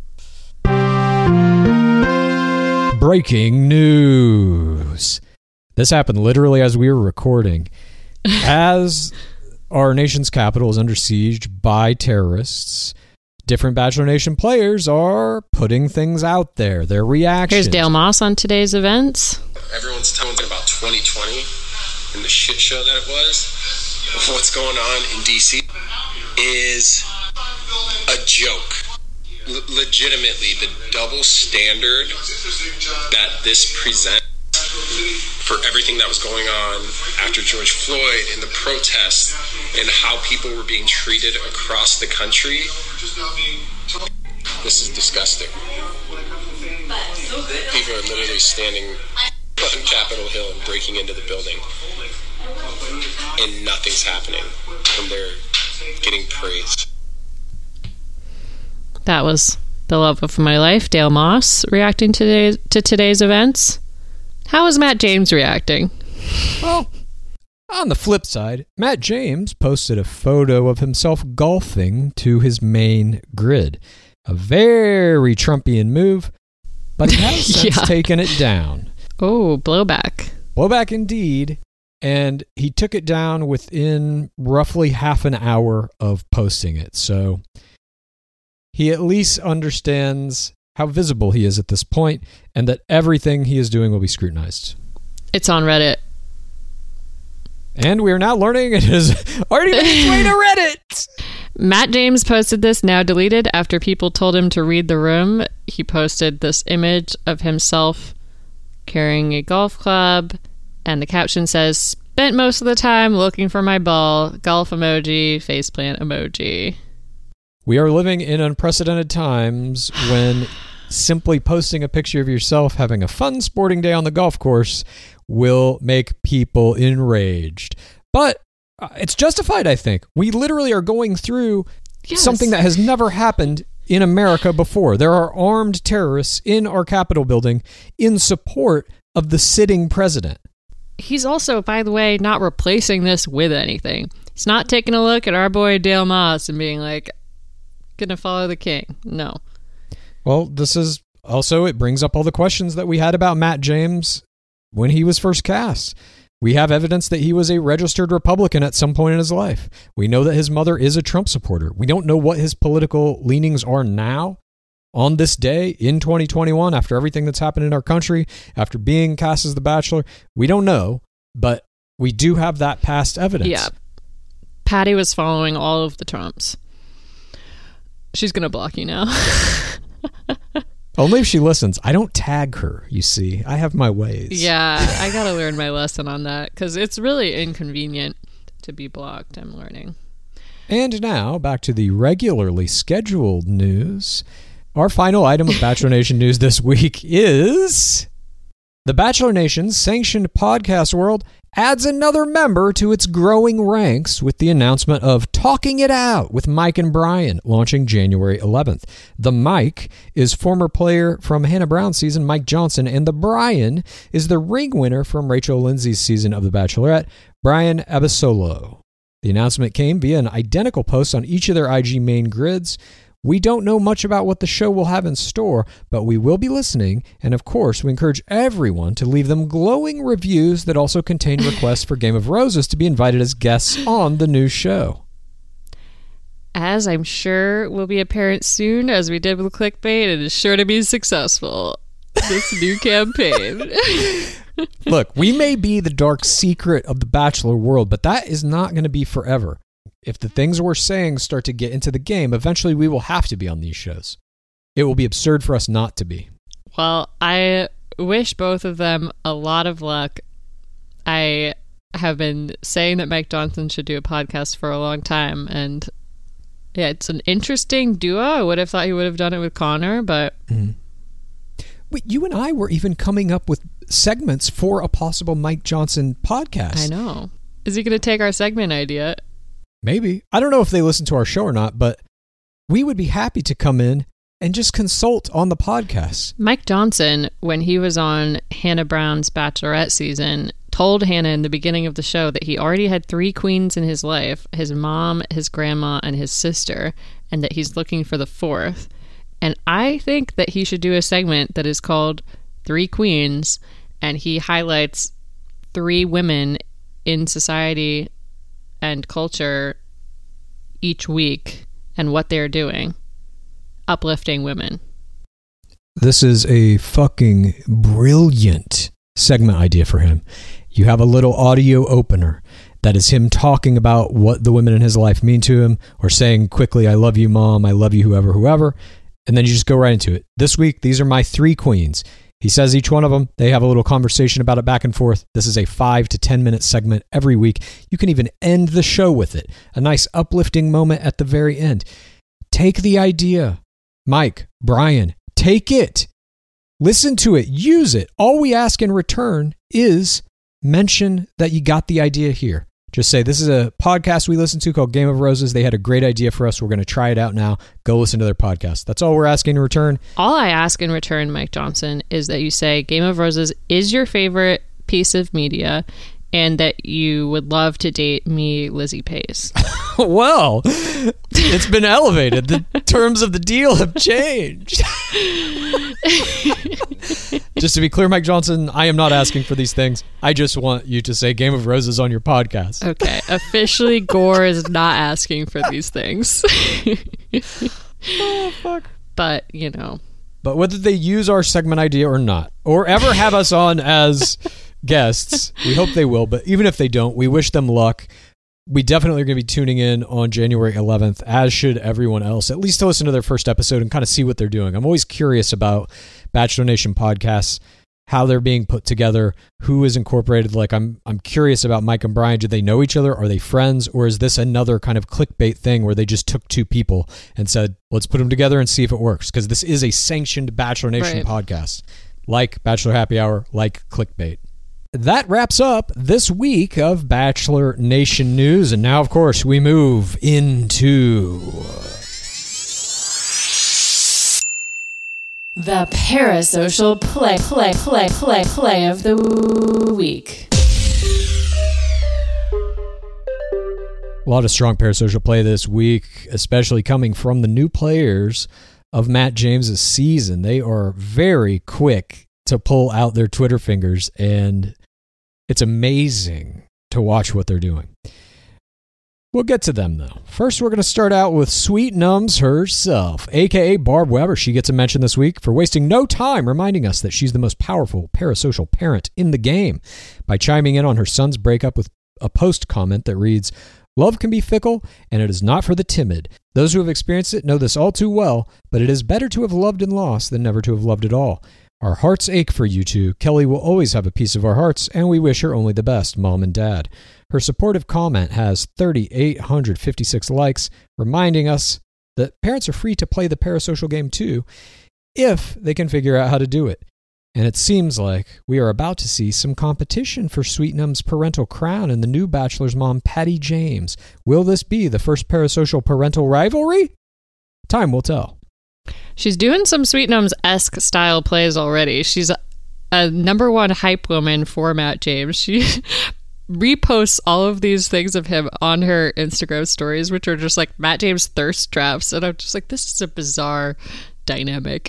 Breaking news. This happened literally as we were recording. As our nation's capital is under siege by terrorists, different Bachelor Nation players are putting things out there, their reactions. Here's Dale Moss on today's events. Everyone's talking about 2020 and the shit show that it was. What's going on in DC is a joke. Legitimately, the double standard that this presents for everything that was going on after George Floyd and the protests and how people were being treated across the country. This is disgusting. People are literally standing on Capitol Hill and breaking into the building, and nothing's happening, and they're getting praised. That was the love of my life, Dale Moss, reacting to today's events. How is Matt James reacting? Well, on the flip side, Matt James posted a photo of himself golfing to his main grid. A very Trumpian move, but he has since taken it down. Oh, blowback. Blowback indeed. And he took it down within roughly half an hour of posting it. So he at least understands how visible he is at this point, and that everything he is doing will be scrutinized. It's on Reddit. And we are now learning it has already made its way to Reddit. Matt James posted this, now deleted, after people told him to read the room. He posted this image of himself carrying a golf club, and the caption says, "Spent most of the time looking for my ball, golf emoji, faceplant emoji." We are living in unprecedented times when simply posting a picture of yourself having a fun sporting day on the golf course will make people enraged. But it's justified, I think. We literally are going through something that has never happened in America before. There are armed terrorists in our Capitol building in support of the sitting president. He's also, by the way, not replacing this with anything. He's not taking a look at our boy Dale Moss and being like, gonna follow the king. No. Well, this is also, it brings up all the questions that we had about Matt James when he was first cast. We have evidence that he was a registered Republican at some point in his life. We know that his mother is a Trump supporter. We don't know what his political leanings are now on this day in 2021 after everything that's happened in our country, after being cast as The Bachelor. We don't know, but we do have that past evidence. Yeah. Patty was following all of the Trumps. She's going to block you now. Only if she listens. I don't tag her, you see. I have my ways. Yeah, I got to learn my lesson on that because it's really inconvenient to be blocked. I'm learning. And now, back to the regularly scheduled news. Our final item of Bachelor Nation news this week is the Bachelor Nation's sanctioned podcast world adds another member to its growing ranks with the announcement of Talking It Out with Mike and Brian, launching January 11th. The Mike is former player from Hannah Brown's season, Mike Johnson, and the Brian is the ring winner from Rachel Lindsay's season of The Bachelorette, Brian Abasolo. The announcement came via an identical post on each of their IG main grids. We don't know much about what the show will have in store, but we will be listening, and of course, we encourage everyone to leave them glowing reviews that also contain requests for Game of Roses to be invited as guests on the new show. As I'm sure will be apparent soon, as we did with Clickbait, it is sure to be successful, this new campaign. Look, we may be the dark secret of the Bachelor world, but that is not going to be forever. If the things we're saying start to get into the game, eventually we will have to be on these shows. It will be absurd for us not to be. Well, I wish both of them a lot of luck. I have been saying that Mike Johnson should do a podcast for a long time, and yeah, it's an interesting duo. I would have thought he would have done it with Connor, but... Wait, you and I were even coming up with segments for a possible Mike Johnson podcast. I know. Is he going to take our segment idea? Maybe. I don't know if they listen to our show or not, but we would be happy to come in and just consult on the podcast. Mike Johnson, when he was on Hannah Brown's Bachelorette season, told Hannah in the beginning of the show that he already had 3 queens in his life, his mom, his grandma, and his sister, and that he's looking for the 4th. And I think that he should do a segment that is called 3 Queens, and he highlights 3 women in society and culture each week and what they're doing, uplifting women. This is a fucking brilliant segment idea for him. You have a little audio opener that is him talking about what the women in his life mean to him, or saying quickly, "I love you, Mom, I love you, whoever," and then you just go right into it. This week, these are my 3 queens. He says each one of them, they have a little conversation about it back and forth. This is a 5 to 10 minute segment every week. You can even end the show with it. A nice uplifting moment at the very end. Take the idea. Mike, Brian, take it. Listen to it. Use it. All we ask in return is mention that you got the idea here. Just say, this is a podcast we listen to called Game of Roses. They had a great idea for us. We're going to try it out now. Go listen to their podcast. That's all we're asking in return. All I ask in return, Mike Johnson, is that you say Game of Roses is your favorite piece of media and that you would love to date me, Lizzie Pace. Well, it's been elevated. The terms of the deal have changed. Just to be clear, Mike Johnson, I am not asking for these things. I just want you to say Game of Roses on your podcast. Okay. Officially, Gore is not asking for these things. Oh, fuck. But, you know. But whether they use our segment idea or not, or ever have us on as guests. We hope they will, but even if they don't, we wish them luck. We definitely are going to be tuning in on January 11th, as should everyone else, at least to listen to their first episode and kind of see what they're doing. I'm always curious about Bachelor Nation podcasts, how they're being put together, who is incorporated. Like I'm curious about Mike and Brian. Do they know each other? Are they friends? Or is this another kind of clickbait thing where they just took two people and said, let's put them together and see if it works? Because this is a sanctioned Bachelor Nation podcast, like Bachelor Happy Hour, like clickbait. That wraps up this week of Bachelor Nation news. And now, of course, we move into the parasocial play of the week. A lot of strong parasocial play this week, especially coming from the new players of Matt James's season. They are very quick to pull out their Twitter fingers, and it's amazing to watch what they're doing. We'll get to them, though. First, we're going to start out with Sweet Nums herself, a.k.a. Barb Weber. She gets a mention this week for wasting no time reminding us that she's the most powerful parasocial parent in the game by chiming in on her son's breakup with a post comment that reads, "Love can be fickle, and it is not for the timid. Those who have experienced it know this all too well, but it is better to have loved and lost than never to have loved at all. Our hearts ache for you two. Kelly will always have a piece of our hearts, and we wish her only the best, Mom and Dad." Her supportive comment has 3,856 likes, reminding us that parents are free to play the parasocial game too, if they can figure out how to do it. And it seems like we are about to see some competition for Sweet Num's parental crown in the new Bachelor's mom, Patty James. Will this be the first parasocial parental rivalry? Time will tell. She's doing some Sweet Nums-esque style plays already. She's a number one hype woman for Matt James. She reposts all of these things of him on her Instagram stories, which are just like Matt James thirst traps. And I'm just like, this is a bizarre dynamic.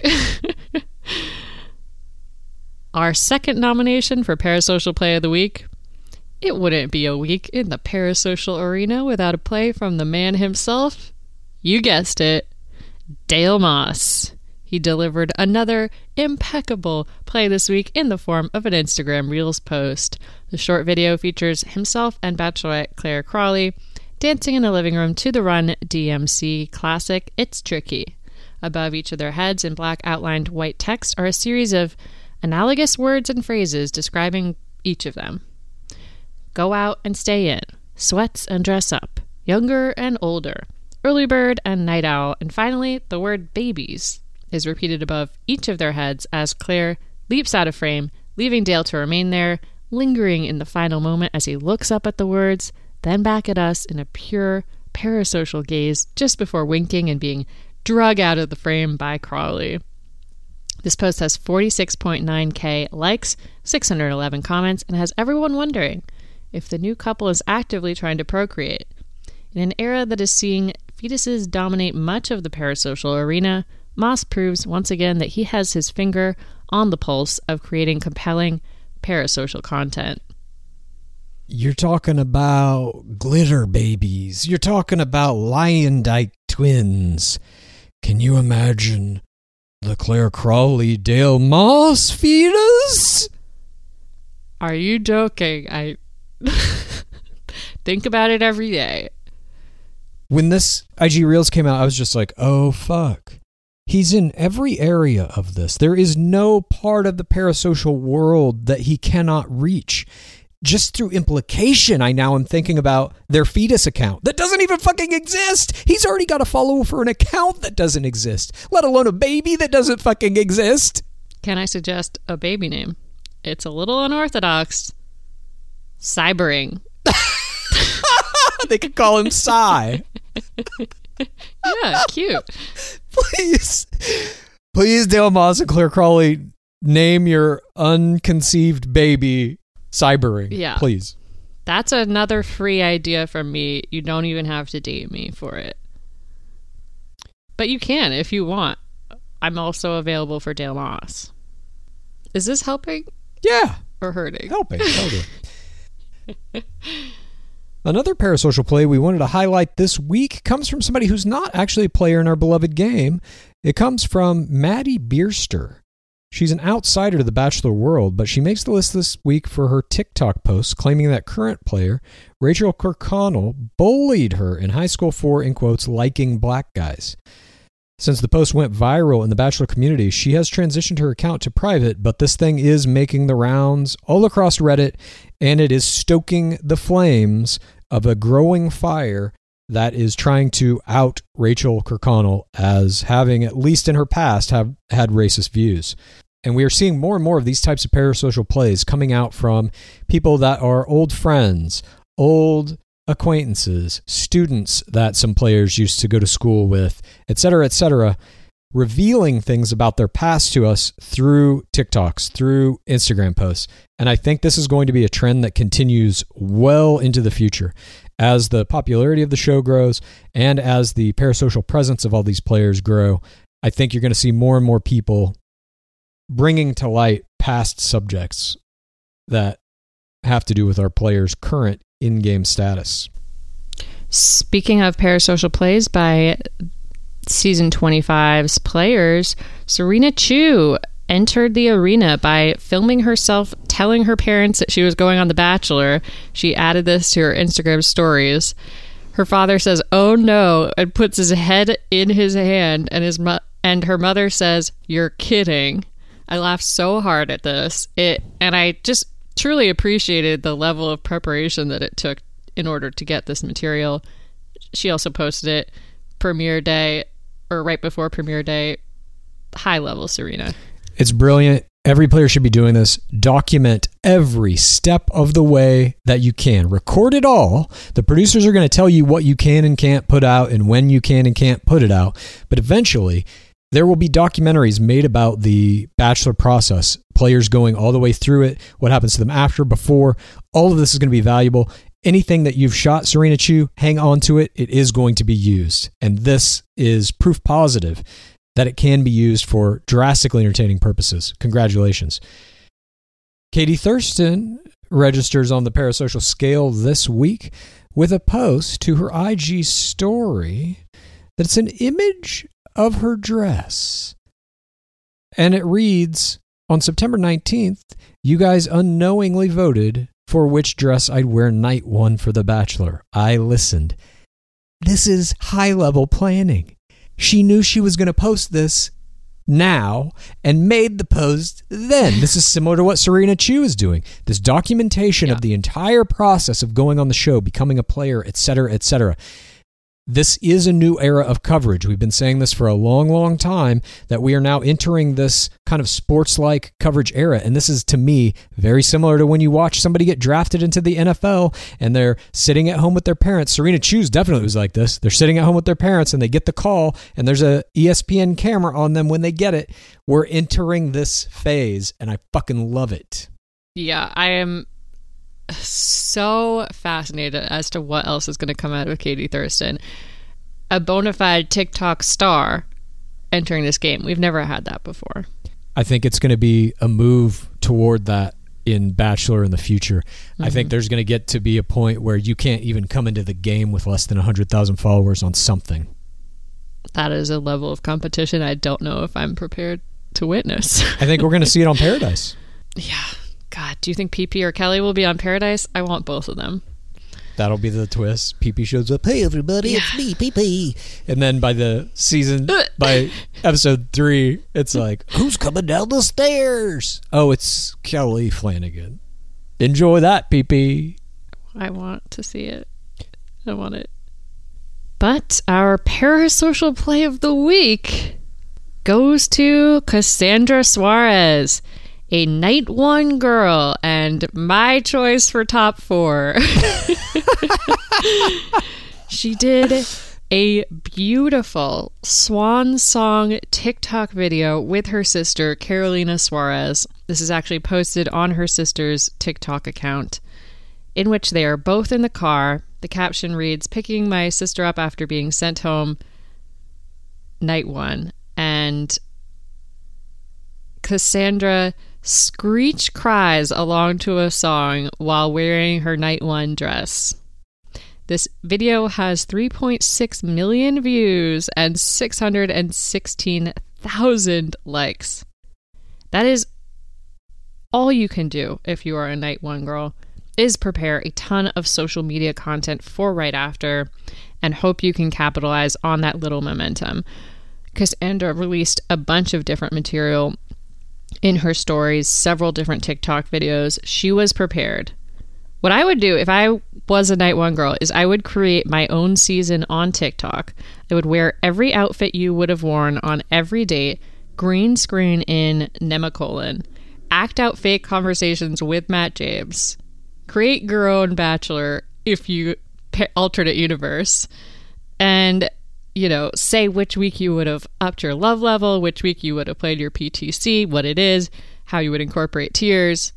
Our second nomination for Parasocial Play of the Week. It wouldn't be a week in the parasocial arena without a play from the man himself. You guessed it. Dale Moss. He delivered another impeccable play this week in the form of an Instagram Reels post. The short video features himself and Bachelorette Claire Crawley dancing in a living room to the Run DMC classic, It's Tricky. Above each of their heads in black outlined white text are a series of analogous words and phrases describing each of them. Go out and stay in, sweats and dress up, younger and older, early bird and night owl, and finally, the word babies is repeated above each of their heads as Claire leaps out of frame, leaving Dale to remain there, lingering in the final moment as he looks up at the words, then back at us in a pure parasocial gaze just before winking and being drug out of the frame by Crawley. This post has 46.9k likes, 611 comments, and has everyone wondering if the new couple is actively trying to procreate. In an era that is seeing fetuses dominate much of the parasocial arena, Moss proves once again that he has his finger on the pulse of creating compelling parasocial content. You're talking about glitter babies. You're talking about Lyondike twins. Can you imagine the Claire Crawley Dale Moss fetus? Are you joking? I think about it every day. When this IG Reels came out, I was just like, oh, fuck. He's in every area of this. There is no part of the parasocial world that he cannot reach. Just through implication, I now am thinking about their fetus account that doesn't even fucking exist. He's already got a follower for an account that doesn't exist, let alone a baby that doesn't fucking exist. Can I suggest a baby name? It's a little unorthodox. Cybering. They could call him Cy. Yeah, cute. Please, Dale Moss and Claire Crawley, name your unconceived baby Cybering. Yeah. Please. That's another free idea from me. You don't even have to date me for it. But you can if you want. I'm also available for Dale Moss. Is this helping? Yeah. Or hurting? Helping. Another parasocial play we wanted to highlight this week comes from somebody who's not actually a player in our beloved game. It comes from Maddie Bierster. She's an outsider to the Bachelor world, but she makes the list this week for her TikTok post claiming that current player Rachel Kirkconnell bullied her in high school for, in quotes, liking black guys. Since the post went viral in the Bachelor community, she has transitioned her account to private, but this thing is making the rounds all across Reddit, and it is stoking the flames of a growing fire that is trying to out Rachel Kirkconnell as having, at least in her past, have had racist views. And we are seeing more and more of these types of parasocial plays coming out from people that are old friends, old acquaintances, students that some players used to go to school with, etc., revealing things about their past to us through TikToks, through Instagram posts. And I think this is going to be a trend that continues well into the future. As the popularity of the show grows and as the parasocial presence of all these players grow, I think you're going to see more and more people bringing to light past subjects that have to do with our players' current in-game status. Speaking of parasocial plays by season 25's players, Serena Chu entered the arena by filming herself telling her parents that she was going on The Bachelor. She added this to her Instagram stories. Her father says, "Oh no," and puts his head in his hand, and her mother says, "You're kidding." I laughed so hard at this. And I just truly appreciated the level of preparation that it took in order to get this material. She also posted it premiere day, or right before premiere day. High level Serena. It's brilliant. Every player should be doing this. Document every step of the way that you can. Record it all. The producers are going to tell you what you can and can't put out and when you can and can't put it out. But eventually, there will be documentaries made about the Bachelor process. Players going all the way through it. What happens to them after, before. All of this is going to be valuable. Anything that you've shot, Serena Chu, hang on to it. It is going to be used. And this is proof positive that it can be used for drastically entertaining purposes. Congratulations. Katie Thurston registers on the parasocial scale this week with a post to her IG story that's an image of her dress. And it reads, "On September 19th, you guys unknowingly voted for which dress I'd wear night one for The Bachelor. I listened." This is high-level planning. She knew she was going to post this now and made the post then. This is similar to what Serena Chu is doing. This documentation of the entire process of going on the show, becoming a player, etc., etc. This is a new era of coverage. We've been saying this for a long, long time, that we are now entering this kind of sports-like coverage era. And this is, to me, very similar to when you watch somebody get drafted into the NFL and they're sitting at home with their parents. Serena Chu definitely was like this. They're sitting at home with their parents and they get the call and there's a ESPN camera on them when they get it. We're entering this phase and I fucking love it. Yeah, I am so fascinated as to what else is going to come out of Katie Thurston. A bona fide TikTok star entering this game. We've never had that before. I think it's going to be a move toward that in Bachelor in the future. I think there's going to get to be a point where you can't even come into the game with less than 100,000 followers on something. That is a level of competition I don't know if I'm prepared to witness. I think we're going to see it on Paradise. Yeah. God, do you think PP or Kelly will be on Paradise? I want both of them. That'll be the twist. PP shows up. "Hey, everybody, it's me, PP." And then by episode 3, it's like, "Who's coming down the stairs?" Oh, it's Kelly Flanagan. Enjoy that, PP. I want to see it. I want it. But our parasocial play of the week goes to Cassandra Suarez, a night one girl, and my choice for top 4. She did a beautiful swan song TikTok video with her sister, Carolina Suarez. This is actually posted on her sister's TikTok account, in which they are both in the car. The caption reads, "Picking my sister up after being sent home night one." And Cassandra screech cries along to a song while wearing her night one dress. This video has 3.6 million views and 616,000 likes. That is all you can do if you are a night one girl, is prepare a ton of social media content for right after and hope you can capitalize on that little momentum. Cassandra released a bunch of different material in her stories, several different TikTok videos. She was prepared. What I would do if I was a night one girl is I would create my own season on TikTok. I would wear every outfit you would have worn on every date, green screen in Nemacolin, act out fake conversations with Matt James, create your own Bachelor if you alternate universe, and, you know, say which week you would have upped your love level, which week you would have played your PTC, what it is, how you would incorporate tiers,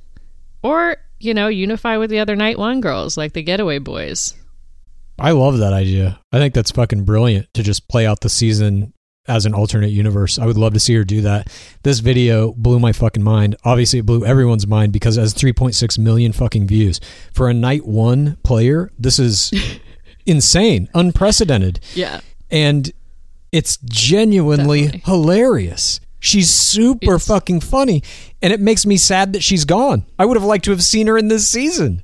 or, you know, unify with the other night one girls like the Getaway Boys. I love that idea. I think that's fucking brilliant to just play out the season as an alternate universe. I would love to see her do that. This video blew my fucking mind. Obviously, it blew everyone's mind because it has 3.6 million fucking views. For a night one player, this is insane, unprecedented. Yeah. And it's genuinely hilarious. She's super fucking funny, and it makes me sad that she's gone. I would have liked to have seen her in this season.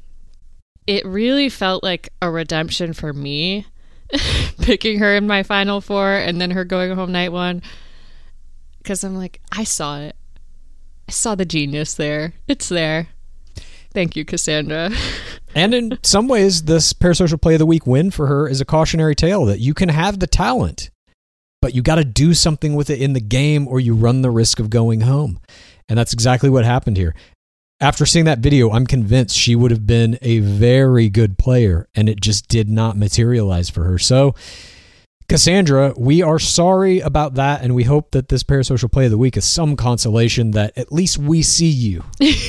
It really felt like a redemption for me, picking her in my final four and then her going home night one, because I'm like, I saw it. I saw the genius there. It's there. Thank you, Cassandra. And in some ways, this Parasocial Play of the Week win for her is a cautionary tale that you can have the talent, but you got to do something with it in the game or you run the risk of going home. And that's exactly what happened here. After seeing that video, I'm convinced she would have been a very good player, and it just did not materialize for her. So, Cassandra, we are sorry about that, and we hope that this Parasocial Play of the Week is some consolation that at least we see you.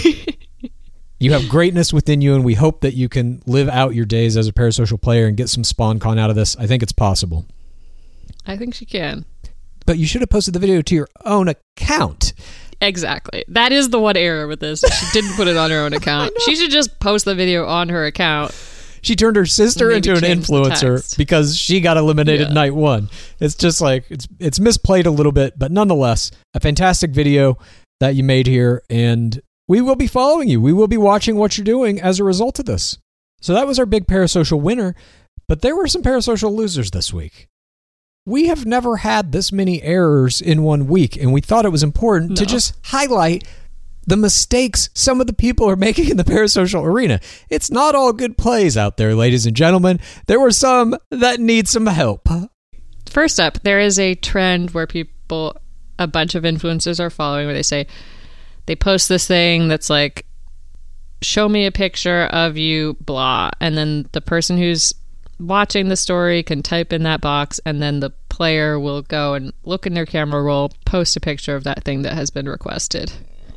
You have greatness within you, and we hope that you can live out your days as a Parasocial player and get some SpawnCon out of this. I think it's possible. I think she can. But you should have posted the video to your own account. Exactly. That is the one error with this. She didn't put it on her own account. She should just post the video on her account. She turned her sister into an influencer because she got eliminated night one. It's just like, it's misplayed a little bit, but nonetheless, a fantastic video that you made here, and we will be following you. We will be watching what you're doing as a result of this. So that was our big Parasocial winner, but there were some Parasocial losers this week. We have never had this many errors in 1 week, and we thought it was important to just highlight the mistakes some of the people are making in the Parasocial arena. It's not all good plays out there, ladies and gentlemen. There were some that need some help. First up, there is a trend where people, a bunch of influencers are following, where they say, they post this thing that's like, show me a picture of you, blah, and then the person who's watching the story can type in that box, and then the player will go and look in their camera roll, post a picture of that thing that has been requested.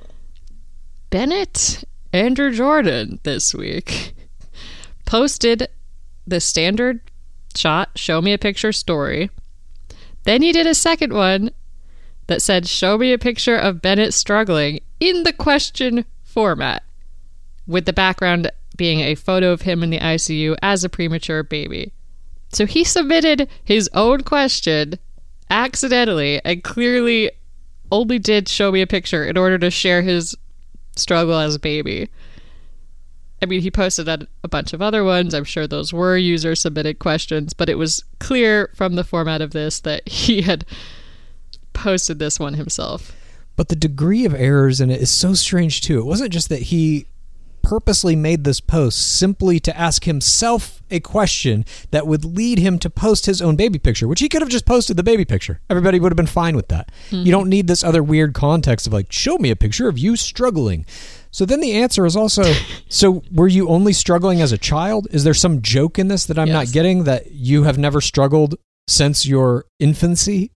Bennett Andrew Jordan this week posted the standard shot, show me a picture story. Then he did a second one that said, show me a picture of Bennett struggling, in the question format, with the background being a photo of him in the ICU as a premature baby. So he submitted his own question accidentally and clearly only did show me a picture in order to share his struggle as a baby. I mean, he posted a bunch of other ones. I'm sure those were user submitted questions, but it was clear from the format of this that he had posted this one himself. But the degree of errors in it is so strange too. It wasn't just that he purposely made this post simply to ask himself a question that would lead him to post his own baby picture, which he could have just posted the baby picture. Everybody would have been fine with that. Mm-hmm. You don't need this other weird context of like, show me a picture of you struggling. So then the answer is also, so were you only struggling as a child? Is there some joke in this that I'm not getting, that you have never struggled since your infancy?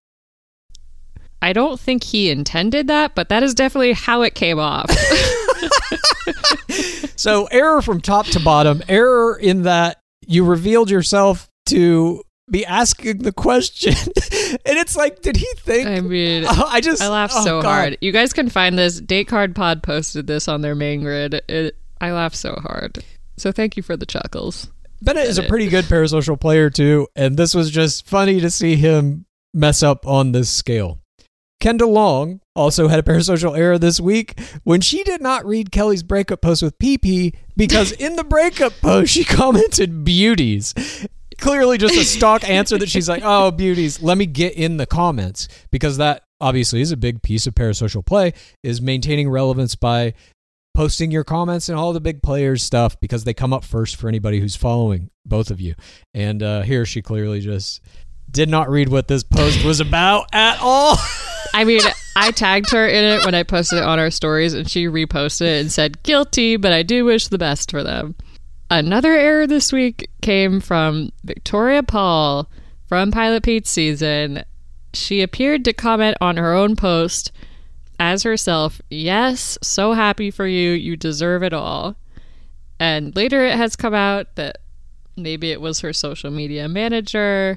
I don't think he intended that, but that is definitely how it came off. So error from top to bottom, error in that you revealed yourself to be asking the question. And it's like, did he think? I mean, I laughed so hard. You guys can find this. Date Card Pod posted this on their main grid. I laughed so hard. So thank you for the chuckles. Bennett is a pretty good Parasocial player too, and this was just funny to see him mess up on this scale. Kendall Long also had a parasocial error this week when she did not read Kelly's breakup post with PP because in the breakup post, she commented beauties. Clearly just a stock answer that she's like, oh, beauties, let me get in the comments, because that obviously is a big piece of parasocial play, is maintaining relevance by posting your comments and all the big players stuff because they come up first for anybody who's following both of you. And here she clearly just did not read what this post was about at all. I mean, I tagged her in it when I posted it on our stories, and she reposted it and said, guilty, but I do wish the best for them. Another error this week came from Victoria Paul from Pilot Pete's season. She appeared to comment on her own post as herself, yes, so happy for you, you deserve it all. And later it has come out that maybe it was her social media manager.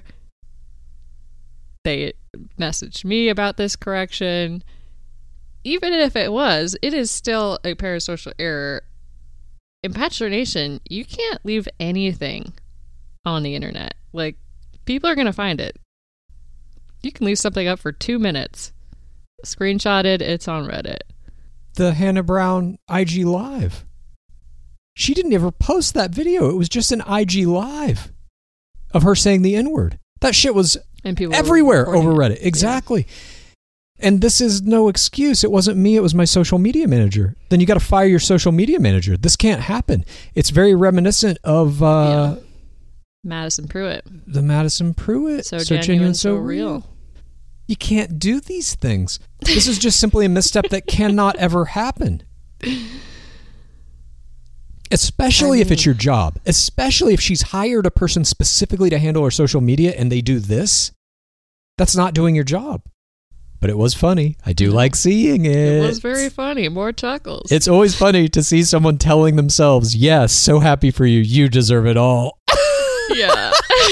They messaged me about this correction. Even if it was, it is still a parasocial error. In Bachelor Nation, you can't leave anything on the internet. Like, people are going to find it. You can leave something up for 2 minutes. Screenshotted, it's on Reddit. The Hannah Brown IG Live. She didn't ever post that video. It was just an IG Live of her saying the N-word. That shit was everywhere over Reddit. Exactly. Yeah. And this is no excuse. It wasn't me. It was my social media manager. Then you got to fire your social media manager. This can't happen. It's very reminiscent of Madison Pruitt. The Madison Pruitt. So genuine, so real. You can't do these things. This is just simply a misstep that cannot ever happen. Especially if it's your job. Especially if she's hired a person specifically to handle her social media and they do this. That's not doing your job. But it was funny. I do like seeing it. It was very funny. More chuckles. It's always funny to see someone telling themselves, yes, so happy for you. You deserve it all. Yeah.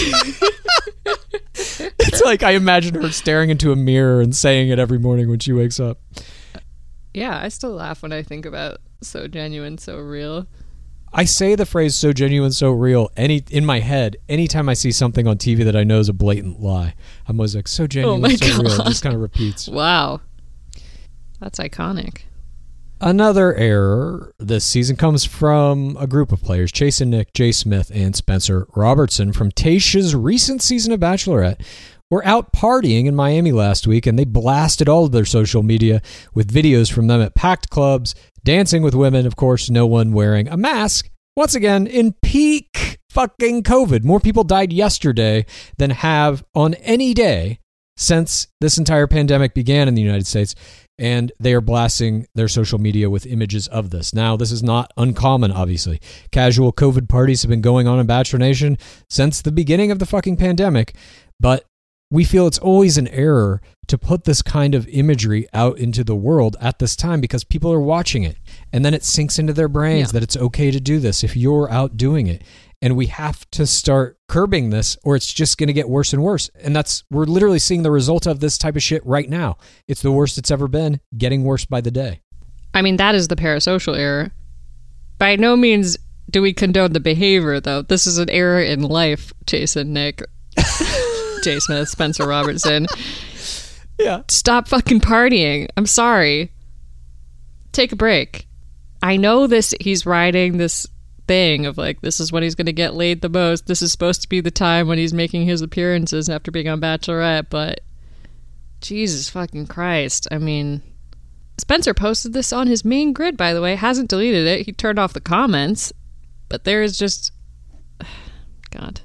It's like I imagine her staring into a mirror and saying it every morning when she wakes up. Yeah, I still laugh when I think about so genuine, so real. I say the phrase so genuine, so real in my head anytime I see something on TV that I know is a blatant lie. I'm always like, so genuine, so real. It just kind of repeats. Wow. That's iconic. Another error this season comes from a group of players, Chase and Nick, Jay Smith, and Spencer Robertson from Tayshia's recent season of Bachelorette. Were out partying in Miami last week, and they blasted all of their social media with videos from them at packed clubs, dancing with women, of course, no one wearing a mask. Once again, in peak fucking COVID. More people died yesterday than have on any day since this entire pandemic began in the United States, and they are blasting their social media with images of this. Now, this is not uncommon, obviously. Casual COVID parties have been going on in Bachelor Nation since the beginning of the fucking pandemic, but we feel it's always an error to put this kind of imagery out into the world at this time because people are watching it. And then it sinks into their brains that it's okay to do this if you're out doing it. And we have to start curbing this or it's just going to get worse and worse. And we're literally seeing the result of this type of shit right now. It's the worst it's ever been, getting worse by the day. I mean, that is the parasocial error. By no means do we condone the behavior, though. This is an error in life, Jason, Nick. Jay Smith, Spencer Robertson. Yeah. Stop fucking partying. I'm sorry. Take a break. I know he's riding this thing of like, this is when he's going to get laid the most. This is supposed to be the time when he's making his appearances after being on Bachelorette, but Jesus fucking Christ. I mean, Spencer posted this on his main grid, by the way. Hasn't deleted it. He turned off the comments, but there is just... God.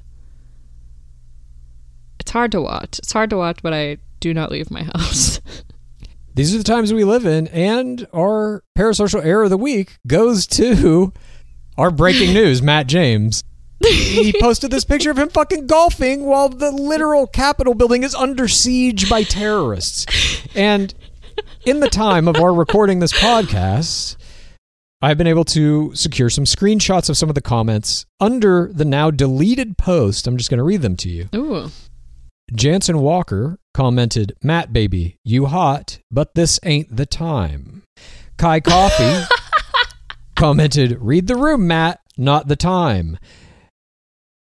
It's hard to watch. It's hard to watch, but I do not leave my house. These are the times we live in, and our parasocial error of the week goes to our breaking news, Matt James. He posted this picture of him fucking golfing while the literal Capitol building is under siege by terrorists. And in the time of our recording this podcast, I've been able to secure some screenshots of some of the comments under the now deleted post. I'm just going to read them to you. Ooh. Jansen Walker commented, Matt baby, you hot, but this ain't the time. Kai Coffee commented, read the room, Matt, not the time.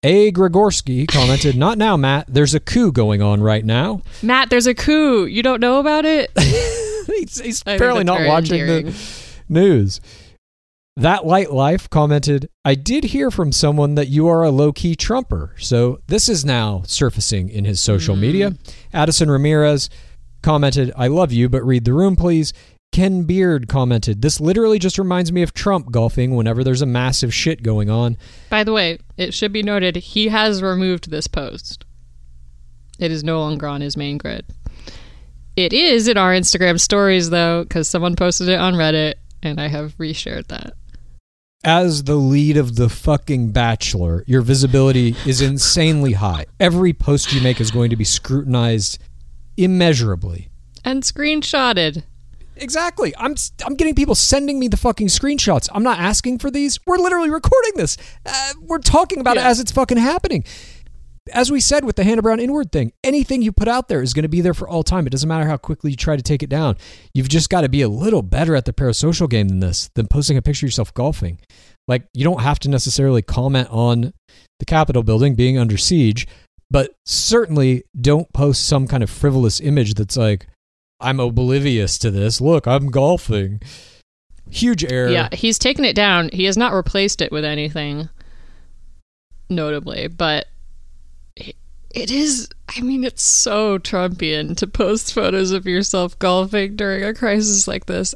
A. Gregorski commented, "Not now, Matt. There's a coup going on right now." Matt, there's a coup. You don't know about it? He's apparently not watching the news. That Light Life commented, "I did hear from someone that you are a low-key Trumper." So this is now surfacing in his social media. Addison Ramirez commented, "I love you, but read the room, please." Ken Beard commented, "This literally just reminds me of Trump golfing whenever there's a massive shit going on." By the way, it should be noted, he has removed this post. It is no longer on his main grid. It is in our Instagram stories, though, because someone posted it on Reddit, and I have reshared that. As the lead of the fucking Bachelor, your visibility is insanely high. Every post you make is going to be scrutinized immeasurably. And screenshotted. Exactly. I'm getting people sending me the fucking screenshots. I'm not asking for these. We're literally recording this. We're talking about it as it's fucking happening. As we said with the Hannah Brown Inward thing, anything you put out there is going to be there for all time. It doesn't matter how quickly you try to take it down. You've just got to be a little better at the parasocial game than posting a picture of yourself golfing. Like, you don't have to necessarily comment on the Capitol building being under siege, but certainly don't post some kind of frivolous image that's like, "I'm oblivious to this. Look, I'm golfing." Huge error. Yeah, he's taken it down. He has not replaced it with anything, notably, but it is, I mean, it's so Trumpian to post photos of yourself golfing during a crisis like this.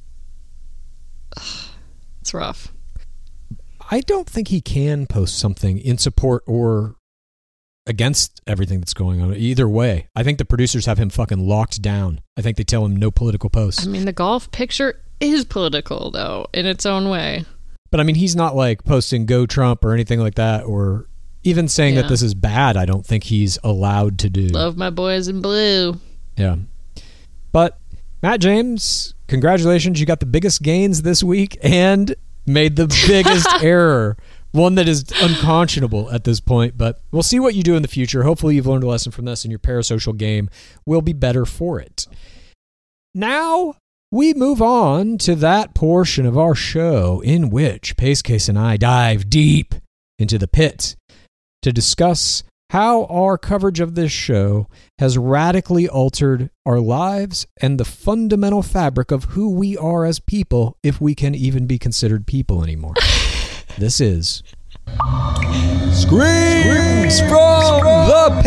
It's rough. I don't think he can post something in support or against everything that's going on. Either way, I think the producers have him fucking locked down. I think they tell him no political posts. I mean, the golf picture is political, though, in its own way. But I mean, he's not like posting "Go Trump" or anything like that, or even saying that this is bad. I don't think he's allowed to do. Love my boys in blue. Yeah. But Matt James, congratulations. You got the biggest gains this week and made the biggest error. One that is unconscionable at this point, but we'll see what you do in the future. Hopefully you've learned a lesson from this and your parasocial game will be better for it. Now we move on to that portion of our show in which Pacecase and I dive deep into the pit to discuss how our coverage of this show has radically altered our lives and the fundamental fabric of who we are as people, if we can even be considered people anymore. This is Screams from the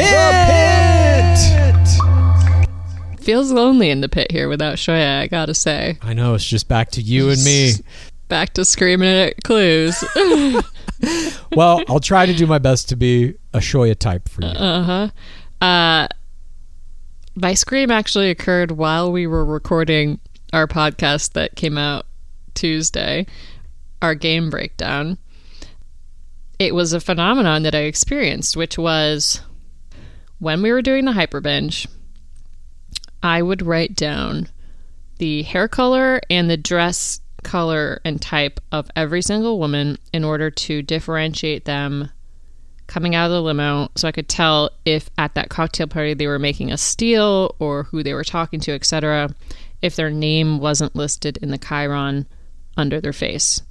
Pit! Feels lonely in the pit here without Shoya, I gotta say. I know, it's just back to you and me. Back to screaming at clues. Well, I'll try to do my best to be a Shoya type for you. My scream actually occurred while we were recording our podcast that came out Tuesday, our game breakdown. It was a phenomenon that I experienced, which was when we were doing the hyper binge, I would write down the hair color and the dress color and type of every single woman in order to differentiate them coming out of the limo, so I could tell if at that cocktail party they were making a steal or who they were talking to, etc., if their name wasn't listed in the chyron under their face.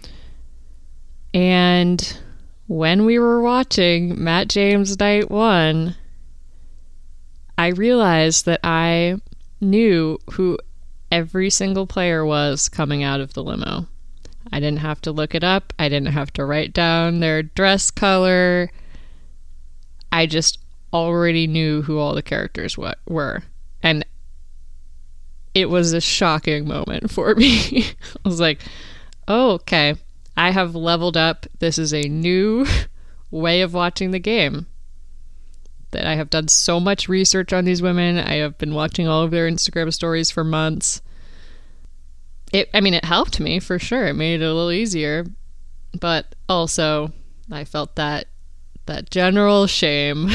And when we were watching Matt James Night 1, I realized that I knew who every single player was coming out of the limo. I didn't have to look it up. I didn't have to write down their dress color. I just already knew who all the characters were. And it was a shocking moment for me. I was like, oh, okay. I have leveled up. This is a new way of watching the game. That I have done so much research on these women. I have been watching all of their Instagram stories for months. It helped me for sure. It made it a little easier. But also, I felt that general shame.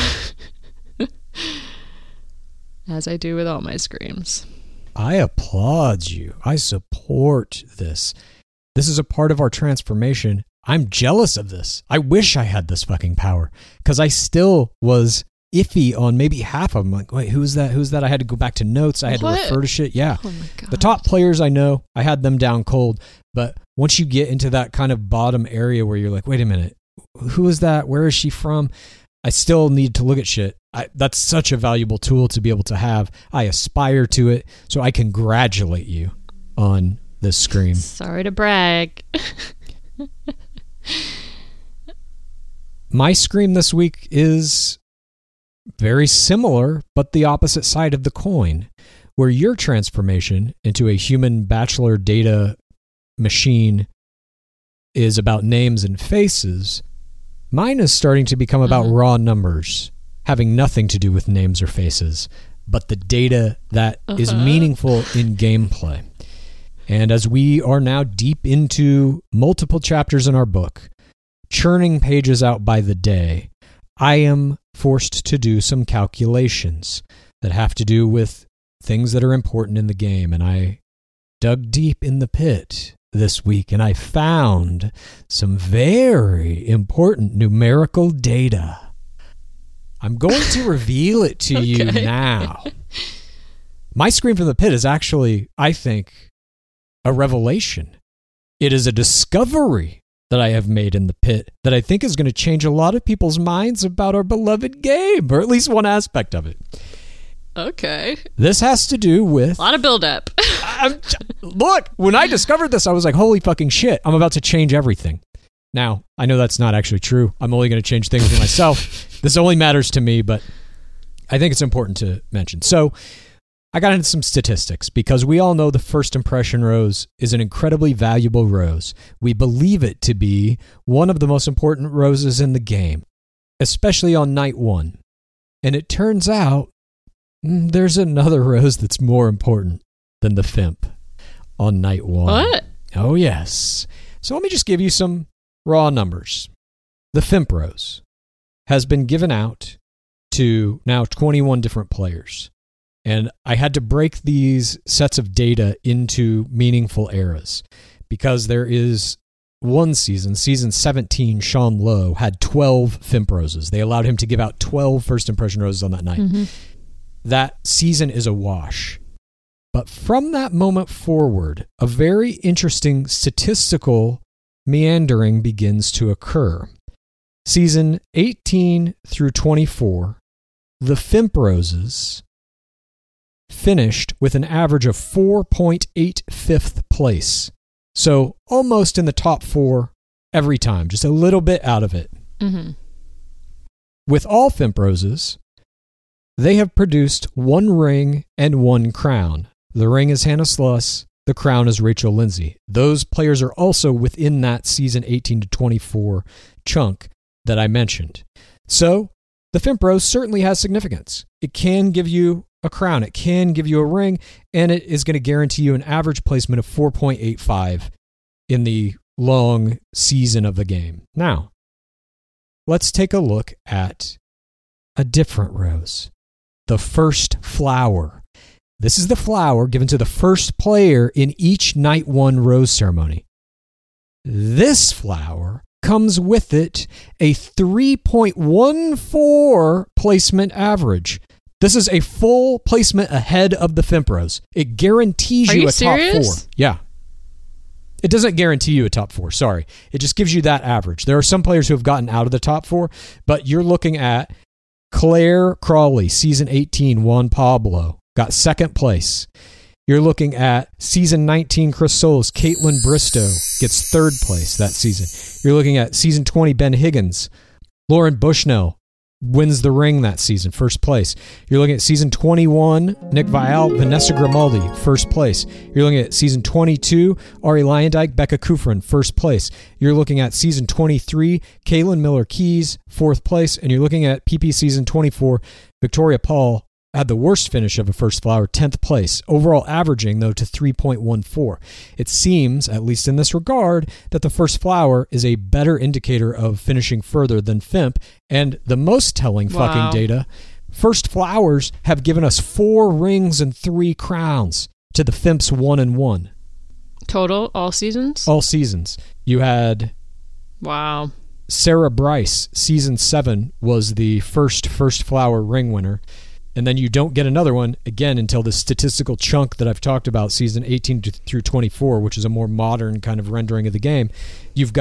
As I do with all my screams. I applaud you. I support this. This is a part of our transformation. I'm jealous of this. I wish I had this fucking power. Because I still was iffy on maybe half of them. Like, wait, who's that? Who's that? I had to go back to notes. I had to refer to shit. Yeah. Oh my God. The top players I know, I had them down cold. But once you get into that kind of bottom area where you're like, wait a minute, who is that? Where is she from? I still need to look at shit. That's such a valuable tool to be able to have. I aspire to it, so I congratulate you on this Scream. Sorry to brag. My Scream this week is very similar, but the opposite side of the coin, where your transformation into a human bachelor data machine is about names and faces. Mine is starting to become about raw numbers, having nothing to do with names or faces, but the data that is meaningful in gameplay. And as we are now deep into multiple chapters in our book, churning pages out by the day, I am forced to do some calculations that have to do with things that are important in the game. And I dug deep in the pit this week, and I found some very important numerical data. I'm going to reveal it to you now. My Scream from the Pit is actually, I think, a revelation. It is a discovery that I have made in the pit that I think is going to change a lot of people's minds about our beloved game, or at least one aspect of it. Okay. This has to do with... A lot of buildup. Look, when I discovered this, I was like, holy fucking shit, I'm about to change everything. Now, I know that's not actually true. I'm only going to change things for myself. This only matters to me, but I think it's important to mention. So, I got into some statistics because we all know the first impression rose is an incredibly valuable rose. We believe it to be one of the most important roses in the game, especially on night one. And it turns out there's another rose that's more important than the FIMP on night one. What? Oh, yes. So let me just give you some raw numbers. The FIMP rose has been given out to now 21 different players. And I had to break these sets of data into meaningful eras because there is one season 17, Sean Lowe had 12 FIMP roses. They allowed him to give out 12 first impression roses on that night. Mm-hmm. That season is a wash. But from that moment forward, a very interesting statistical meandering begins to occur. Season 18 through 24, the FIMP roses finished with an average of 4.85th place. So almost in the top 4 every time, just a little bit out of it. Mm-hmm. With all FIMP roses, they have produced 1 ring and 1 crown. The ring is Hannah Sluss. The crown is Rachel Lindsay. Those players are also within that season 18 to 24 chunk that I mentioned. So the FIMP rose certainly has significance. It can give you a crown. It can give you a ring, and it is going to guarantee you an average placement of 4.85 in the long season of the game. Now, let's take a look at a different rose. The first flower. This is the flower given to the first player in each night 1 rose ceremony. This flower comes with it a 3.14 placement average. This is a full placement ahead of the FIMP rose. It guarantees you a top 4. Yeah. It doesn't guarantee you a top 4, sorry. It just gives you that average. There are some players who have gotten out of the top 4, but you're looking at Claire Crawley, season 18, Juan Pablo, got 2nd place. You're looking at season 19, Chris Soules, Caitlin Bristow gets 3rd place that season. You're looking at season 20, Ben Higgins, Lauren Bushnell wins the ring that season, 1st place. You're looking at season 21, Nick Vial, Vanessa Grimaldi, 1st place. You're looking at season 22, Ari Lyondike, Becca Kufrin, 1st place. You're looking at season 23, Kaylin Miller-Keys, 4th place. And you're looking at PP season 24, Victoria Paul had the worst finish of a first flower, 10th place. Overall averaging, though, to 3.14. It seems, at least in this regard, that the first flower is a better indicator of finishing further than FIMP. And the most telling fucking data, first flowers have given us 4 rings and 3 crowns to the FIMP's 1 and 1. Total, all seasons? All seasons. You had... Wow. Sarah Bryce, season 7, was the first flower ring winner. And then you don't get another one, again, until the statistical chunk that I've talked about, season 18 through 24, which is a more modern kind of rendering of the game. You've got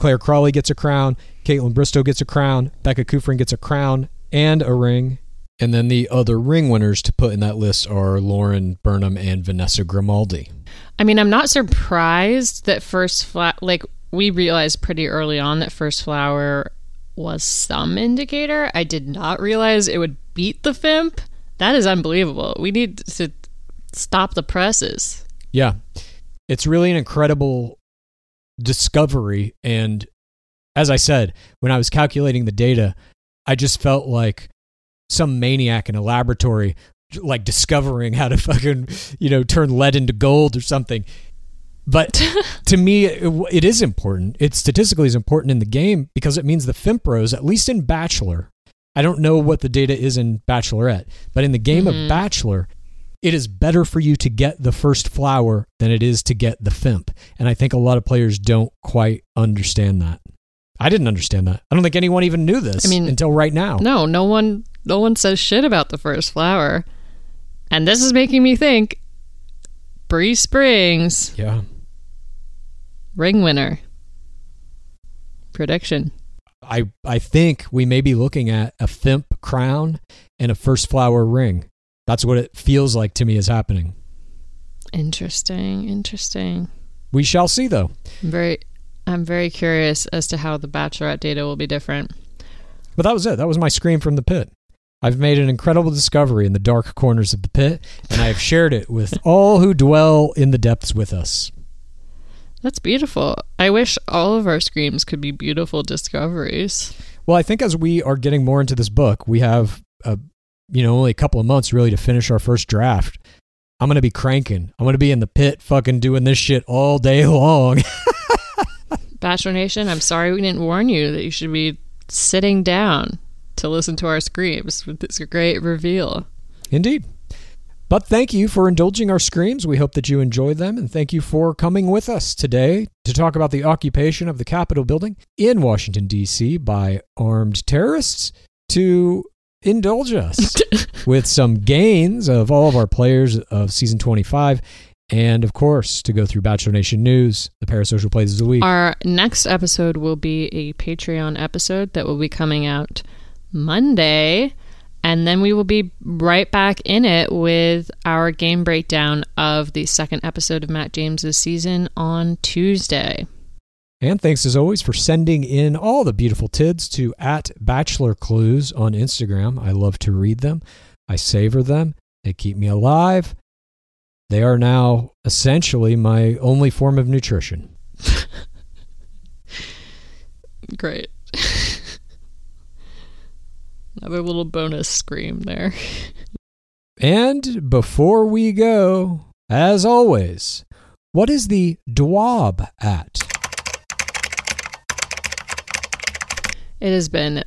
Claire Crawley gets a crown. Caitlin Bristow gets a crown. Becca Kufrin gets a crown and a ring. And then the other ring winners to put in that list are Lauren Burnham and Vanessa Grimaldi. I mean, I'm not surprised that we realized pretty early on that First Flower was some indicator. I did not realize it would beat the FIMP. That is unbelievable. We need to stop the presses. Yeah. It's really an incredible discovery. And as I said, when I was calculating the data, I just felt like some maniac in a laboratory, like discovering how to fucking, turn lead into gold or something. But to me, it is important. It statistically is important in the game because it means the FIMPROs, at least in Bachelor, I don't know what the data is in Bachelorette, but in the game of Bachelor, it is better for you to get the first flower than it is to get the FIMP. And I think a lot of players don't quite understand that. I didn't understand that. I don't think anyone even knew this until right now. No one says shit about the first flower. And this is making me think Bree Springs. Yeah. Ring winner. Prediction. I think we may be looking at a FIMP crown and a first flower ring. That's what it feels like to me is happening. Interesting. We shall see, though. I'm very curious as to how the Bachelorette data will be different. But that was it. That was my scream from the pit. I've made an incredible discovery in the dark corners of the pit, and I have shared it with all who dwell in the depths with us. That's beautiful. I wish all of our screams could be beautiful discoveries. Well, I think as we are getting more into this book, we have only a couple of months really to finish our first draft. I'm going to be cranking. I'm going to be in the pit fucking doing this shit all day long. Bachelor Nation, I'm sorry we didn't warn you that you should be sitting down to listen to our screams with this great reveal. Indeed. But thank you for indulging our screams. We hope that you enjoyed them, and thank you for coming with us today to talk about the occupation of the Capitol building in Washington, D.C. by armed terrorists to indulge us with some gains of all of our players of Season 25, and, of course, to go through Bachelor Nation news, the Parasocial Plays of the Week. Our next episode will be a Patreon episode that will be coming out Monday. And then we will be right back in it with our game breakdown of the second episode of Matt James's season on Tuesday. And thanks as always for sending in all the beautiful tids to @BachelorClues on Instagram. I love to read them. I savor them. They keep me alive. They are now essentially my only form of nutrition. Great. Another little bonus scream there. And before we go, as always, what is the DWAB at? It has been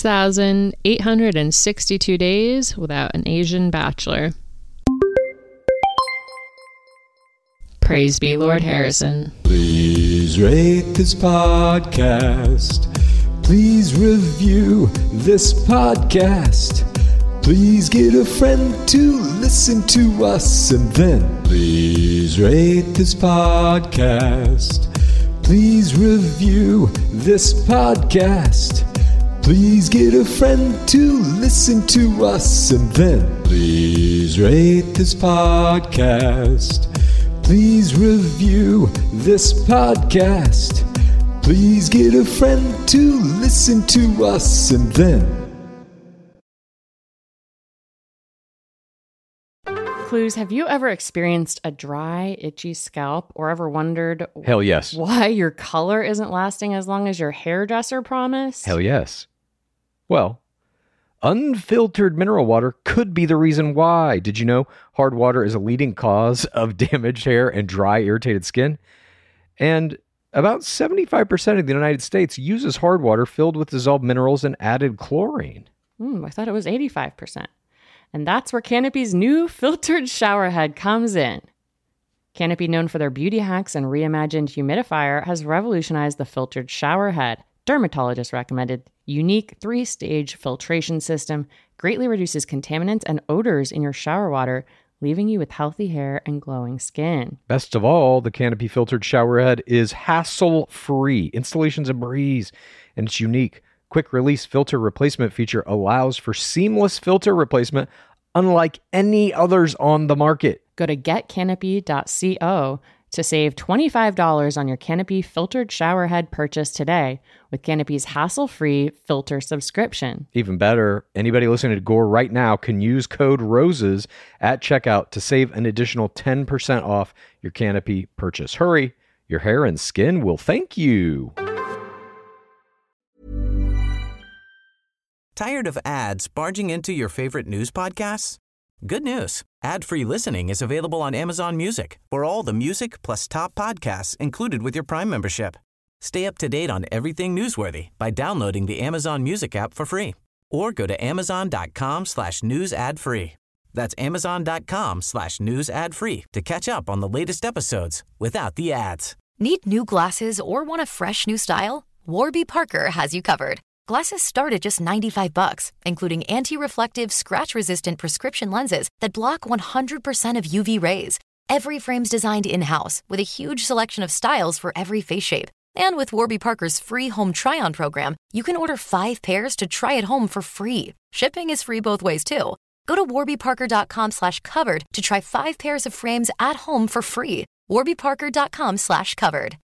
6,862 days without an Asian bachelor. Praise be Lord Harrison. Please rate this podcast. Please review this podcast. Please get a friend to listen to us. And then please rate this podcast. Please review this podcast. Please get a friend to listen to us. And then please rate this podcast. Please review this podcast. Please get a friend to listen to us. And then Clues, have you ever experienced a dry, itchy scalp or ever wondered Hell yes. why your color isn't lasting as long as your hairdresser promised? Hell yes. Well, unfiltered mineral water could be the reason why. Did you know hard water is a leading cause of damaged hair and dry, irritated skin? And about 75% of the United States uses hard water filled with dissolved minerals and added chlorine. I thought it was 85%. And that's where Canopy's new filtered shower head comes in. Canopy, known for their beauty hacks and reimagined humidifier, has revolutionized the filtered shower head. Dermatologist recommended unique 3-stage filtration system greatly reduces contaminants and odors in your shower water, leaving you with healthy hair and glowing skin. Best of all, the Canopy filtered shower head is hassle-free. Installation's a breeze, and it's unique. Quick release filter replacement feature allows for seamless filter replacement unlike any others on the market. Go to getcanopy.co to save $25 on your Canopy filtered shower head purchase today with Canopy's hassle-free filter subscription. Even better, anybody listening to Gore right now can use code ROSES at checkout to save an additional 10% off your Canopy purchase. Hurry, your hair and skin will thank you. Tired of ads barging into your favorite news podcasts? Good news. Ad-free listening is available on Amazon Music for all the music plus top podcasts included with your Prime membership. Stay up to date on everything newsworthy by downloading the Amazon Music app for free or go to amazon.com/news ad free. That's amazon.com/news ad free to catch up on the latest episodes without the ads. Need new glasses or want a fresh new style? Warby Parker has you covered. Glasses start at just $95, including anti-reflective, scratch-resistant prescription lenses that block 100% of UV rays. Every frame's designed in-house with a huge selection of styles for every face shape. And with Warby Parker's free home try-on program, you can order 5 pairs to try at home for free. Shipping is free both ways, too. Go to warbyparker.com/covered to try 5 pairs of frames at home for free. warbyparker.com/covered.